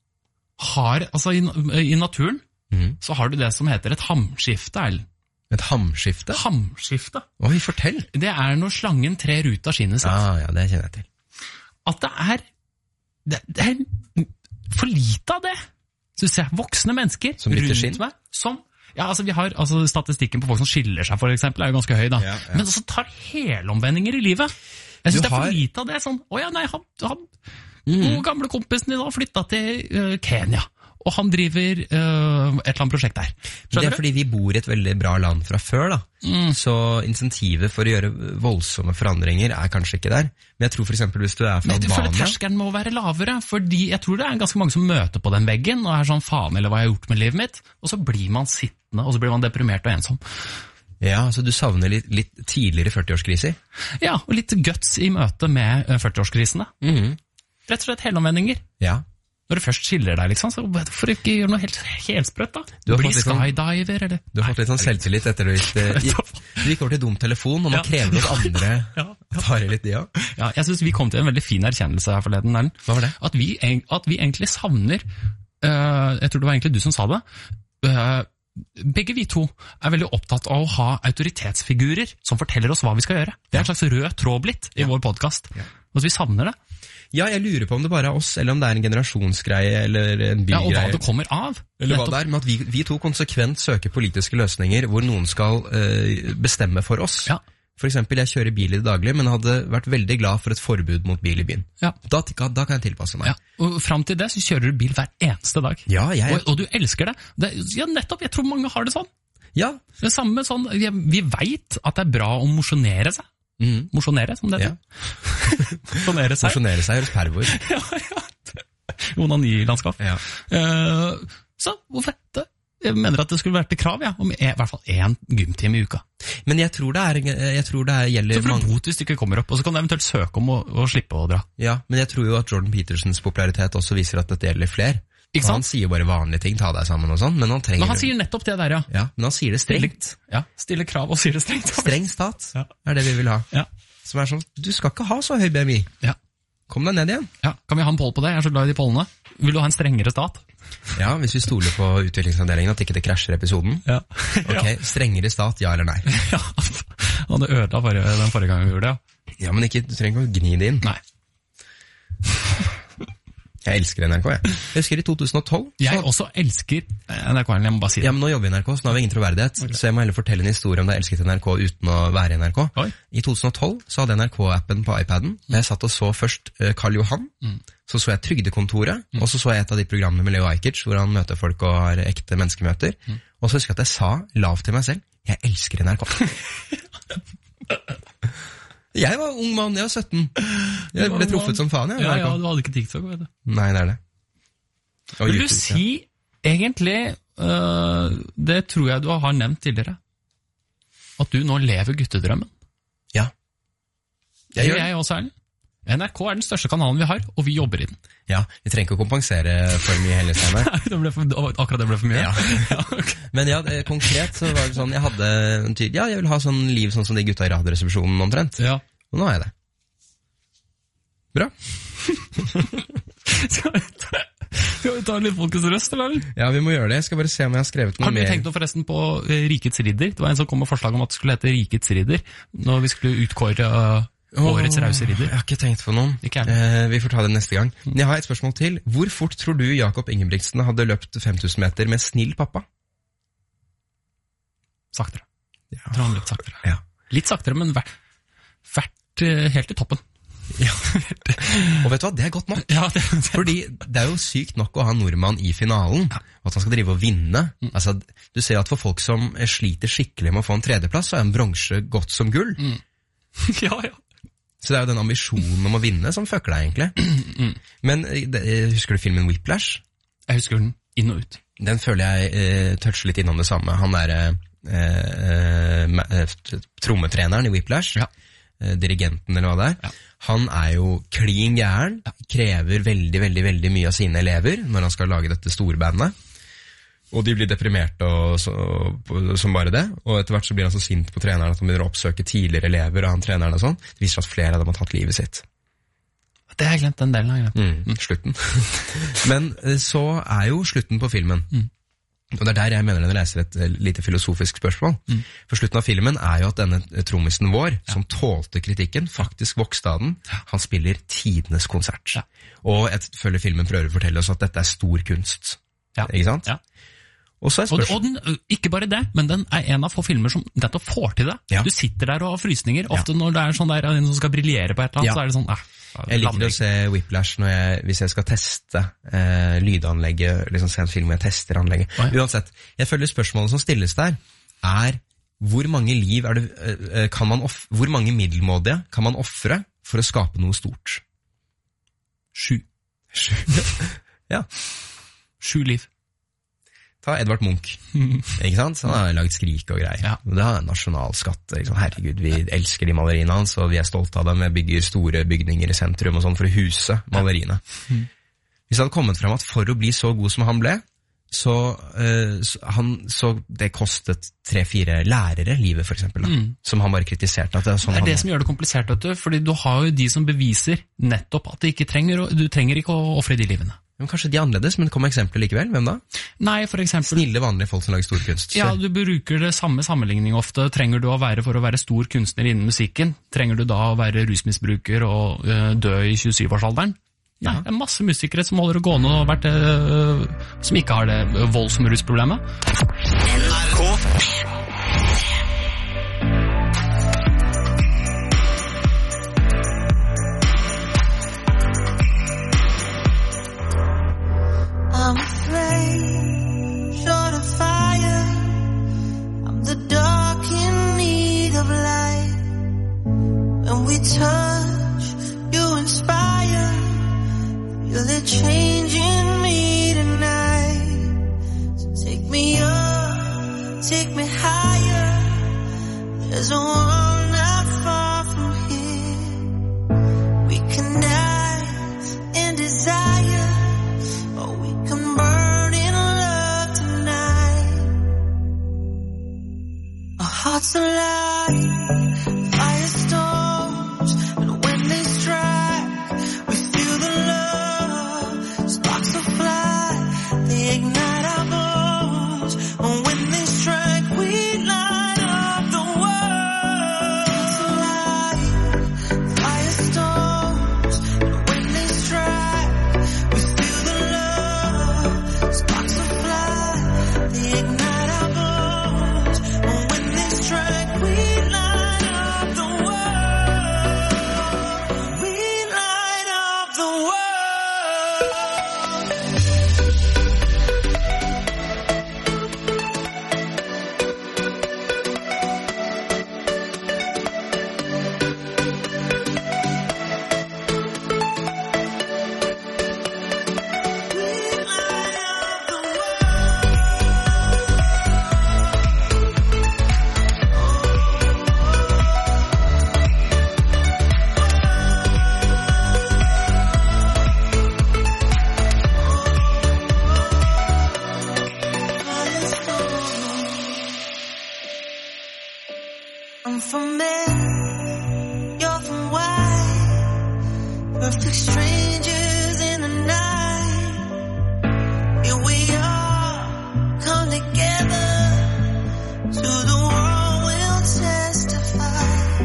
har, altså i, i naturen, mm. så har du det som heter et hamskifte, Erlend. Et hamskifte? Hamskifte. Oi, fortell. Det er når slangen trer ut av skinnet sitt. Ah, ja, det kjenner jeg til. At det er, det, det er for lite av det. Så ser jeg voksne mennesker som rundt meg, som, ja, altså vi har, altså statistikken på folk som skiller seg for eksempel, er jo ganske høy da, ja, ja. Men også tar helomvendinger i livet. Jeg synes du det er for har... lite av det, sånn, åja, nei, han, han mm. og gamle kompisen din har flyttet til uh, Kenya, og han driver uh, et eller annet prosjekt der. Skjønner det er fordi vi bor i et veldig bra land fra før da, mm. så insentivet for å gjøre voldsomme forandringer er kanskje ikke der. Men jeg tror for eksempel hvis du er fra Albania... Men jeg føler terskelen må være lavere, fordi jeg tror det er ganske mange som møter på den veggen, og er sånn, faen, eller hva jeg har gjort med livet mitt, og så blir man sittende, og så blir man deprimert og ensom. Ja, så du savner litt, litt tidligere førtiårskriser? Ja, og litt guts i møte med førtiårskrisene. Mm. Rett og slett helomvendinger. Ja. Når du først skiller deg, liksom, så hvorfor ikke gjøre noe helt helsprøtt da? Bli skydiver, eller? Du har fått litt sånn selvtillit etter du gikk, du gikk over til dum telefon, og nå ja. krever du at andre ja. tar litt, ja. Ja, jeg synes vi kom til en veldig fin erkjennelse her forleden, Erlend. Hva var det? At vi, at vi egentlig savner, uh, jeg tror det var egentlig du som sa det, uh, begge vi to er veldig opptatt av å ha autoritetsfigurer som forteller oss hva vi skal gjøre. Det er en slags rød tråd blitt i ja. vår podcast, ja. og vi savner det. Ja, jeg lurer på om det bare er oss, eller om det er en generasjonsgreie, eller en bygreie. Ja, og hva det kommer av. Eller hva det er, men at vi, vi to konsekvent søker politiske løsninger hvor noen skal uh, bestemme for oss. Ja. For eksempel, jeg kjører bil i det daglig, men hadde vært veldig glad for et forbud mot bil i byen. Ja. Da, da kan jeg tilpasse meg. Ja. Og frem til det så kjører du bil hver eneste dag. Ja, jeg... Og, og du elsker det. det. Ja, nettopp, jeg tror mange har det sånn. Ja. Det samme sånn, vi, vi vet at det er bra å mosjonere seg. Mm. Mosjonere, som det heter. Ja. Mosjonere seg. Mosjonere seg høres pervor. Ja, ja. Onani-landskap. Ja. Uh, så, hvorfor dette? Jeg mener at det skulle vært et krav, ja, om i hvert fall én gymtime i uka. Men jeg tror det er, jeg tror det er gjelder... Så får du bot hvis du ikke kommer opp, og så kan du eventuelt søke om å, å slippe å dra. Ja, men jeg tror jo at Jordan Petersons popularitet også viser at dette gjelder flere. Og han sier bare vanlige ting, ta deg sammen og sånn, men han trenger... Men han sier nettopp det der, ja. Ja, men han sier det strengt. Stille, ja, stille krav og sier det strengt. Streng stat ja. Er det vi vil ha. Ja. Som er sånn, du skal ikke ha så høy B M I. Ja. Kom deg ned igjen. Ja, kan vi ha en poll på det? Jeg er så glad i de pollene. Vil du ha en strengere stat? Ja, hvis vi stoler på utviklingsavdelingen, at ikke det krasjer episoden. Ja. Ok, strengere stat, ja eller nei? Ja, og det ødela forrige, den forrige gang vi gjorde det, ja. Ja, men ikke, du trenger ikke å gni det inn. Nei. Jeg elsker N R K, jeg. Jeg husker i to tusen og tolv. Jeg så... også elsker N R K, jeg må bare si det. Ja, men nå jobber vi i N R K, så nå har vi ingen troverdighet. Okay. Så jeg må heller fortelle en historie om da jeg elsket N R K uten å være i N R K. Oi. I to tusen og tolv så hadde N R K-appen på iPaden. Mm. Jeg satt og så først uh, Karl Johan, mm. så så jeg Trygdekontoret, mm. og så så jeg et av de programmene med Leo Ajkic, hvor han møter folk og har ekte menneskemøter. Mm. Og så husker jeg at jeg sa lavt til meg selv, jeg elsker N R K. Jeg var ung mann, jeg var sytten. Jeg ble truffet som faen, jeg. Ja, ja, du hadde ikke TikTok, vet du. Nei, det er det. Og Vil YouTube, du si, ja. Egentlig, uh, det tror jeg du har nevnt tidligere, at du nå lever guttedrømmen. Ja. Jeg det gjør jeg også, Erlend. N R K er den største kanalen vi har, og vi jobber i den. Ja, vi trenger ikke å kompensere for mye heller, Steinar. det ble for, akkurat det ble for mye? Ja. ja okay. Men ja, konkret så var det sånn, jeg hadde en tydelig, ja, jeg vil ha sånn liv sånn som de gutta i radioresepsjonen omtrent. Ja. Og nå har jeg det. Bra. Skal vi ta, skal vi ta litt folkets røst, eller? Ja, vi må gjøre det. Jeg skal bare se om jeg har skrevet noe mer. Har du mer. tenkt noe forresten på uh, Rikets Ridder? Det var en som kom med forslag om at det skulle hete Rikets Ridder, når vi skulle utkåre... Uh, Årets rause ridder. Jeg har ikke tenkt på noen. Eh, vi får ta det neste gang. Jeg har et spørsmål til. Hvor fort tror du Jakob Ingebrigtsen hadde løpt fem tusen meter med snill pappa? Saktere. Ja. Jeg tror han løpt saktere. Ja. Litt saktere, men vært, vært uh, helt i toppen. Ja. Og vet du hva, det er godt nok. Ja, det, det. Fordi det er jo sykt nok å ha nordmann i finalen, ja. Og at han skal drive og vinne. Mm. Altså, du ser at for folk som sliter skikkelig med å få en tredjeplass, så er en bronse godt som gull. Mm. Ja, ja. Så det er jo den ambisjonen om å vinne som fucker deg egentlig. Mm. Men husker du filmen Whiplash? Jeg husker den inn og ut. Den føler jeg eh, toucher litt innom det samme. Han er eh, eh, trommetreneren i Whiplash, ja. eh, dirigenten eller hva det er. Ja. Han er jo klin gæren, krever veldig, veldig, veldig mye av sine elever når han skal lage dette storbandet. Og de blir deprimerte og så, som bare det. Og etter hvert så blir han så sint på treneren at han begynner å oppsøke tidligere elever og han treneren og sånn. Det viser at flere av dem har tatt livet sitt. Det har jeg glemt, den delen har jeg glemt. Mm, slutten. Men så er jo slutten på filmen. Mm. Og det er der jeg mener den reiser et lite filosofisk spørsmål. Mm. For slutten av filmen er jo at denne trommisen vår, ja. Som tålte kritikken, faktisk vokste av den. Ja. Han spiller tidenes konsert. Ja. Og jeg føler filmen prøver å fortelle oss at dette er stor kunst. Ja. Ikke sant? Ja. Og, så er og, og den, ikke bare det, men den er en av få filmer som nettopp får til det. Ja. Du sitter der og har frysninger. Ofte ja. Når det er sånn der, en som skal briljere på et eller annet, ja. Så er det sånn eh, jeg liker å se Whiplash når jeg, hvis jeg skal teste eh, lydanlegget, liksom se en film hvor jeg tester anlegget. Oh, ja. Uansett, jeg føler spørsmålet som stilles der, er hvor mange liv er det, eh, kan man off, hvor mange middelmådige kan man offre for å skape noe stort? Sju. Sju. Ja. Sju liv. Ta Edvard Munch, ikke sant? Han har laget Skrik og greier. Ja. Det er en nasjonalskatt. Liksom. Herregud, vi elsker de maleriene hans, og vi er stolte av dem. Vi bygger store bygninger i sentrum og sånn for å huse maleriene. Ja. Hvis det hadde kommet frem at for å bli så god som han ble, så, uh, så, han, så det kostet tre-fire lærere livet, for eksempel, da, mm. som han bare kritiserte. At det er sånn det er han, det som gjør det komplisert, vet du, fordi du har jo de som beviser nettopp at det ikke trenger, du trenger ikke å offre de livene. Men kanskje de er annerledes, men kom eksempler likevel. Hvem da? Nei, for eksempel... Snille, vanlige folk som lager stor kunst. Ja, du bruker det samme sammenligning ofte. Trenger du å være for å være stor kunstner innen musikken? Trenger du da å være rusmisbruker og uh, dø i tjuesyv-årsalderen? Ja. Nei, det er masse musikere som holder å gående og vært, uh, som ikke har det voldsrusproblemet. N R K I'm afraid, short of fire. I'm the dark in need of light. When we touch, you inspire. Feel it changing me tonight. So take me up, take me higher. There's a world not far from here. We can dance in desire. Burn pretend you're from why perfect strangers in the night. Here we are, come together to the world will testify.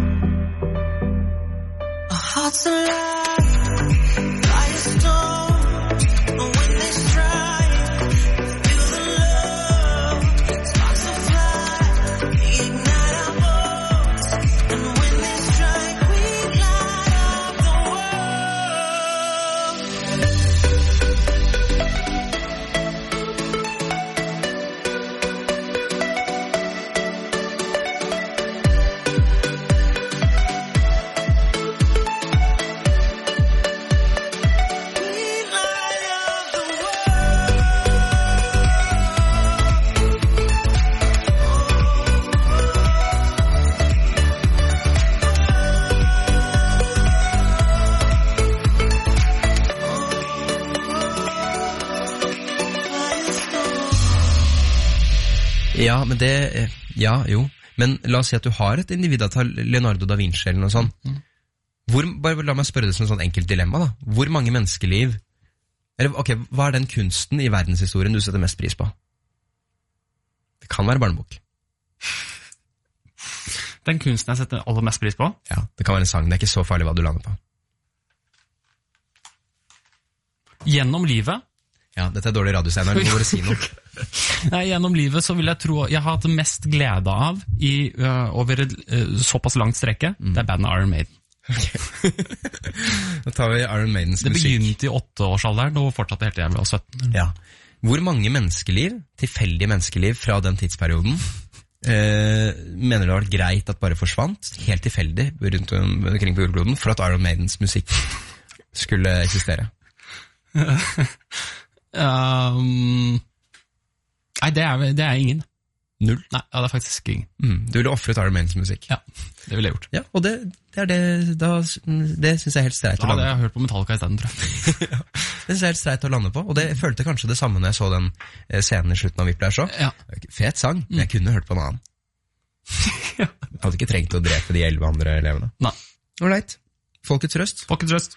Our hearts alive, firestorm, and when they strike, feel the love, sparks will fly, they ignite our bones, and when they strike, we light up the Ja, men det, ja, jo. Men la oss si at du har et individavtal Leonardo da Vinci eller noe sånt. Hvor, bare la meg spørre det som et sånt enkelt dilemma da. Hvor mange menneskeliv, eller ok, hva er den kunsten i verdenshistorien du setter mest pris på? Det kan være barnebok. Den kunsten jeg setter aller mest pris på? Ja, det kan være en sang, det er ikke så farlig hva du lander på. Gjennom livet? Ja, dette er dårlig radio, Steinar, du må bare si noe. Nei, gjennom livet så vil jeg tro jeg har hatt mest glede av i, uh, over et uh, såpass langt strekke, mm. det er bandet Iron Maiden. Okay. Da tar vi Iron Maidens det musikk. Det begynte i åtteårsalderen og fortsatte helt til jeg ble sytten. Ja. Hvor mange menneskeliv, tilfeldige menneskeliv fra den tidsperioden, uh, mener det var greit at bare forsvant, helt tilfeldig rundt omkring på jordkloden, for at Iron Maidens musikk skulle eksistere? um... Nei, det er, det er ingen. Null? Nei, ja, det er faktisk ingen. Mm, du ville offret Iron Maidens musikk? Ja, det ville jeg gjort. Ja, og det, det er det, da, det synes jeg er helt streit ja, å lande på. Ja, det har jeg hørt på Metallica i stedet, tror jeg. Ja, det synes jeg er helt streit å lande på, og det, jeg følte kanskje det samme når jeg så den scenen i slutten av Whiplash også. Ja. Fet sang, men jeg kunne hørt på en annen. Jeg hadde ikke trengt å drepe de elleve andre elevene. Nei. Alright. Folkets røst. Folkets røst.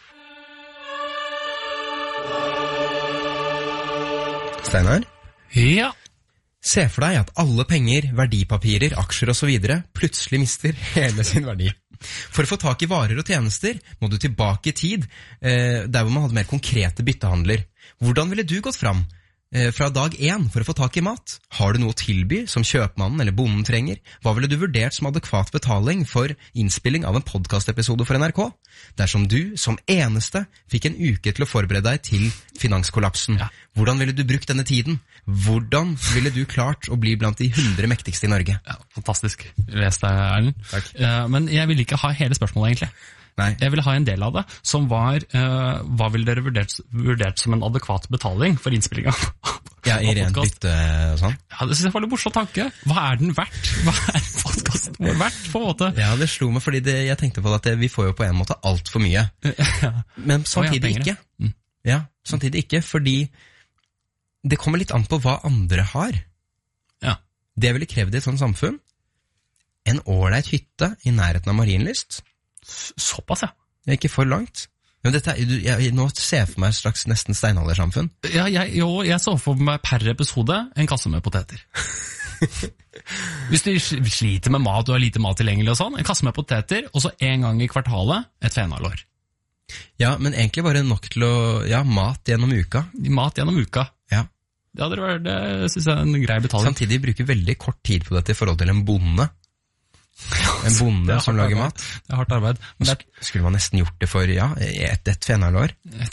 Steinar? Ja. Se for deg at alle penger, verdipapirer, aksjer og så videre plutselig mister hele sin verdi. For å få tak i varer og tjenester må du tilbake i tid, eh, der hvor man hadde mer konkrete byttehandler. Hvordan ville du gått fram eh, fra dag én for å få tak i mat? Har du noe å tilby som kjøpmannen eller bonden trenger? Hva ville du vurdert som adekvat betaling for innspilling av en podcastepisode for N R K? Dersom du, som eneste, fikk en uke til å forberede deg til finanskollapsen. Ja. Hvordan ville du brukt denne tiden? Hvordan ville du klart å bli blant de hundre mektigste i Norge? Ja, fantastisk. Les deg, Erlend. Takk. Uh, men jeg ville ikke ha hele spørsmålet, egentlig. Nei. Jeg ville ha en del av det, som var uh, hva ville dere vurdert, vurdert som en adekvat betaling for innspilling av Ja, i rent bytte og sånn. Ja, det synes jeg var litt morsom tanke. Hva er den verdt? Hva er podcasten vår verdt, på en måte? Ja, det slo meg, fordi det, jeg tenkte på at det, vi får jo på en måte alt for mye. Ja. Men samtidig ja, ikke. Mm. Ja, samtidig ikke, fordi det kommer litt an på hva andre har. Ja. Det ville krevd i et sånt samfunn. En ålreit hytte i nærheten av Marienlyst. Såpass, ja. Ikke for langt. Men dette er, jeg, nå ser jeg for meg et slags nesten steinaldersamfunn. Ja, jeg, jo, jeg så for meg per episode en kasse med poteter. Hvis du sliter med mat, du har lite mat tilgjengelig og sånn, en kasse med poteter, og så en gang i kvartalet et fenalår. Ja, men egentlig bare nok til å, ja, mat gjennom uka. Mat gjennom uka. Ja. Ja, det, var, det synes jeg er en grei betaling. Samtidig bruker veldig kort tid på dette i forhold til en bonde. En bonde som lager mat. Det er hardt arbeid. Men det skulle man nesten gjort det for, ja, et, et fenalår.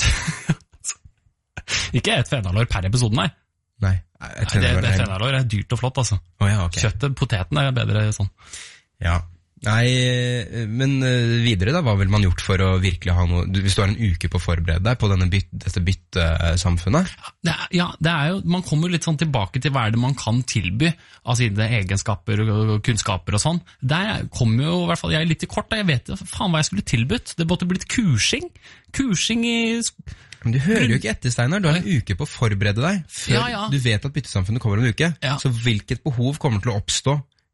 Ikke et fenalår per episode, nei. Nei, et fenalår, nei det, det fenalår er dyrt og flott, altså. Oh, ja, okay. Kjøttet, poteten er bedre sånn. Ja. Nei, men videre da, hva vil man gjort for å virkelig ha noe, hvis du har en uke på å forberede deg på denne byt, dette byttesamfunnet? Det er, ja, det er jo, man kommer litt sånn tilbake til hva er det man kan tilby av sine egenskaper og kunnskaper og sånn. Der kommer jo i hvert fall jeg litt i kort, da. Jeg vet faen hva jeg skulle tilbudt. Det måtte blitt kursing. Kursing i... Men du hører jo ikke etter, Steinar. Du har en uke på å forberede deg før ja, ja. Du vet at byttesamfunnet kommer om en uke. Ja. Så hvilket behov kommer til å oppstå